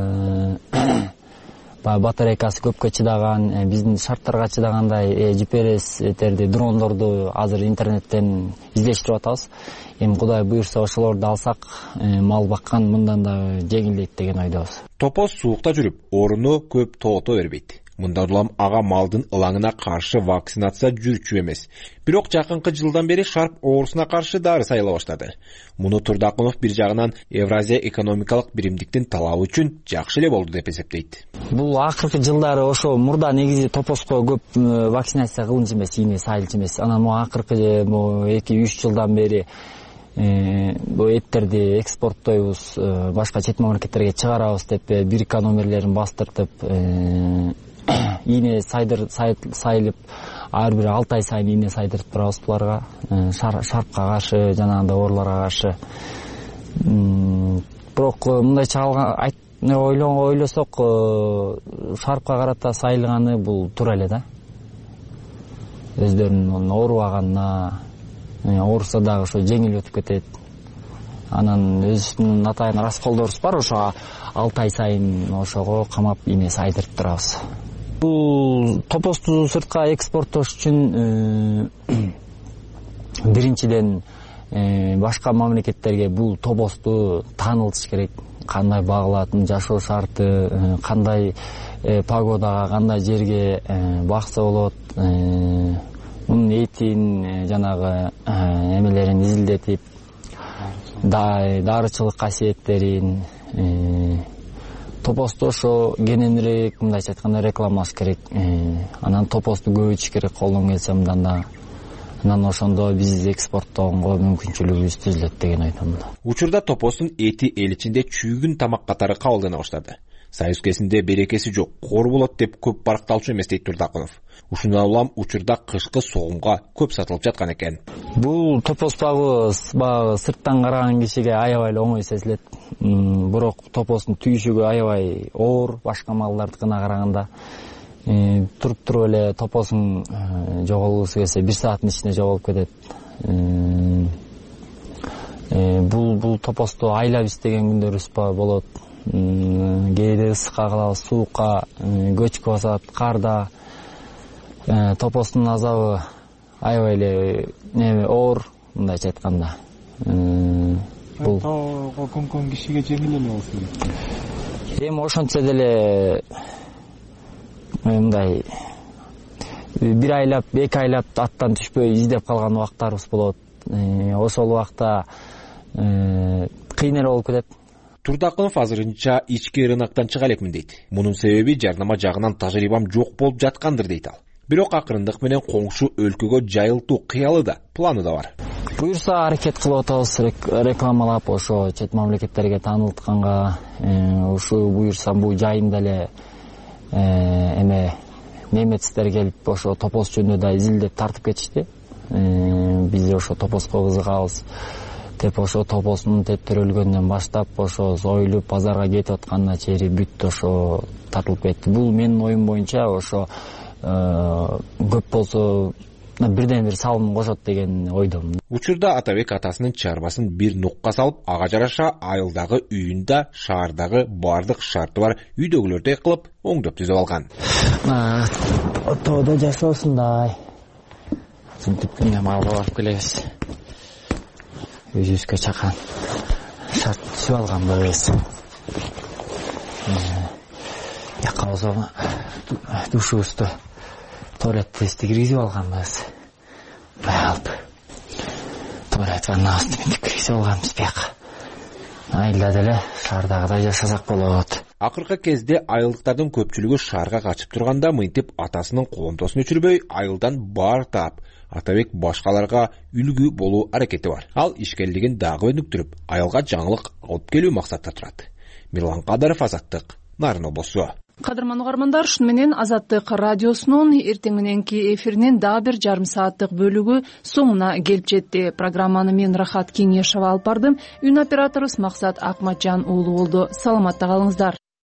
батарейкасы көпкө чыдаган, биздин шарттарга чыдагандай GPS-терди, дрондорду азыр интернеттен издештирип атабыз. Эми Кудай буйрса ошолорду алсак, мал баккан мындан да жеңилдейт деген ойдобуз. Топос суукта жүрүп, орунду көп тоото бербейт. Мындан улам ага малдын ылаңына каршы вакцинация жүрчү эмес. Бирок жакынкы жылдан бери шарп оорусуна каршы дары сайыла баштады. Муну Турдакунов бир жагынан Евразия экономикалык биримдиктин талабы үчүн жакшы эле болду деп эсептейт. Бул акыркы жылдары ошо мурда негизи топоско көп вакцинация кылынчу эмес, ийне сайылчу эмес. Анан могу акыркы 2-3 жылдан бери бул эттерди экспорттойбуз, башка чет мамлекеттерге чыгарабыз деп бирка номерлерин бастыртып, ийне сайылып, ар бир 6 ай сайын ийне сайдырып турабыз буларга, шарпка каршы, жанагындай ооруларга каршы. Бирок мындайча ойлосок, шарпка карата сайылганы бул туура эле да. Өздөрүнүн оорубаганына, ооруса дагы ошо жеңил өтүп кетет. Анан өзүбүздүн атайын расколдорубуз бар, ошо 6 ай сайын ошого камап ийне сайдырып турабыз. Бул топосту сыртка экспорттош үчүн биринчиден башка мамлекеттерге бул топосту таанылтыш керек. Кандай багылатын, жашоо шарты, кандай погодага, кандай жерге бакса болот, мунун этин жанагы эмелерин изилдетип, дарычылык касиеттерин, топосту ошо кененирээк, мындайча айтканда, рекламалаш керек. Анан топосту көбөйтүш керек колдон келсе мындан да. Анан ошондо биз экспорттоого мүмкүнчүлүгүбүз түзүлөт деген ойдомун. Учурда топостун эти эл ичинде чүйгүн тамак катары кабылдана баштады. Союз кезинде берекеси жок, кор болот деп көп баркталчу эмес дейт Турдакунов. Ушундан улам учурда кышкы согумга көп сатылып жаткан экен. Бул топос багы сырттан караган кишиге аябай эле оңой сезилет. Бирок топостун түйшүгү аябай оор, башка малдардыкына караганда. Туруп эле топосун жоголгусу келсе 1 сааттын ичинде жоголуп кетет. Бул топосту айлап издеген күндөрүбүз болот. Кээде ысыкка калабыз, суукка, көчкү басат, карда. Топостун азабы аябай эле оор, мындайча айтканда. бул таого көмкөн кишиге жеңил эле болсо керек. Эми ошентсе деле мындай бир айлап, 2 айлап аттан түшпөй издеп калган убактарыбыз болот. Ошол убакта кыйын эле болуп кетет. Турдакынов азырынча ички рыноктон чыга элекмин дейт. Мунун себеби жарнама жагынан тажрыйбам жок болуп жаткандыр дейт ал. Бирок акырындык менен коңшу өлкөгө жайылтуу кыялы да, планы да бар. Буюрса аракет кылып атабыз, рекламалап ошо чет мамлекеттерге таанылтканга, ушу буюрса бул жайында эле эме немецтер келип ошо топоз жөнүндө да изилдеп тартып кетишти. Биз ошо топозго кызыгабыз деп ошо топоздун тептөрөлгөндөн баштап ошо союлуп базарга кетип атканына чейин бүт ошо тартылып кетти. Бул менин оюм боюнча ошо көп болсо бирден бир салым кошот деген ойдомун. Учурда Атабек атасынын чарбасын бир нукка салып, ага жараша айылдагы үйүн да шаардагы бардык шарты бар үйдөгүлөрдөй кылып оңдоп түзүп алган. Отоодо жашоосундай сынтып күнүнө мал алып келебиз. Өзүбүзгө чакан шарт түзүп алганбыз. Жака болсо душубузду туалеттибизди киргизип алганбыз. Алып туалет ваннабызды мынтип киргизип алганбыз бияка. Айылда деле шаардагыдай жашасак болот. Акыркы кезде айылдыктардын көпчүлүгү шаарга качып турганда мынтип атасынын колонтосун өчүрбөй айылдан баар таап, Атабек башкаларга үлгү болуу аракети бар. Ал ишкерлигин дагы өнүктүрүп, айылга жаңылык алып келүү максатта турат. Мирлан Кадаров, Азаттык, Нарын облусу. Кадырман угармандар, шуну менен Азаттык радиосунун эртең мененки эфиринин дагы бир жарым сааттык бөлүгү соңуна келип жетти. Программаны мен Рахат Кеңешова алып бардым. Үн операторубуз Максат Акматжан уулу болду. Саламатта калыңыздар.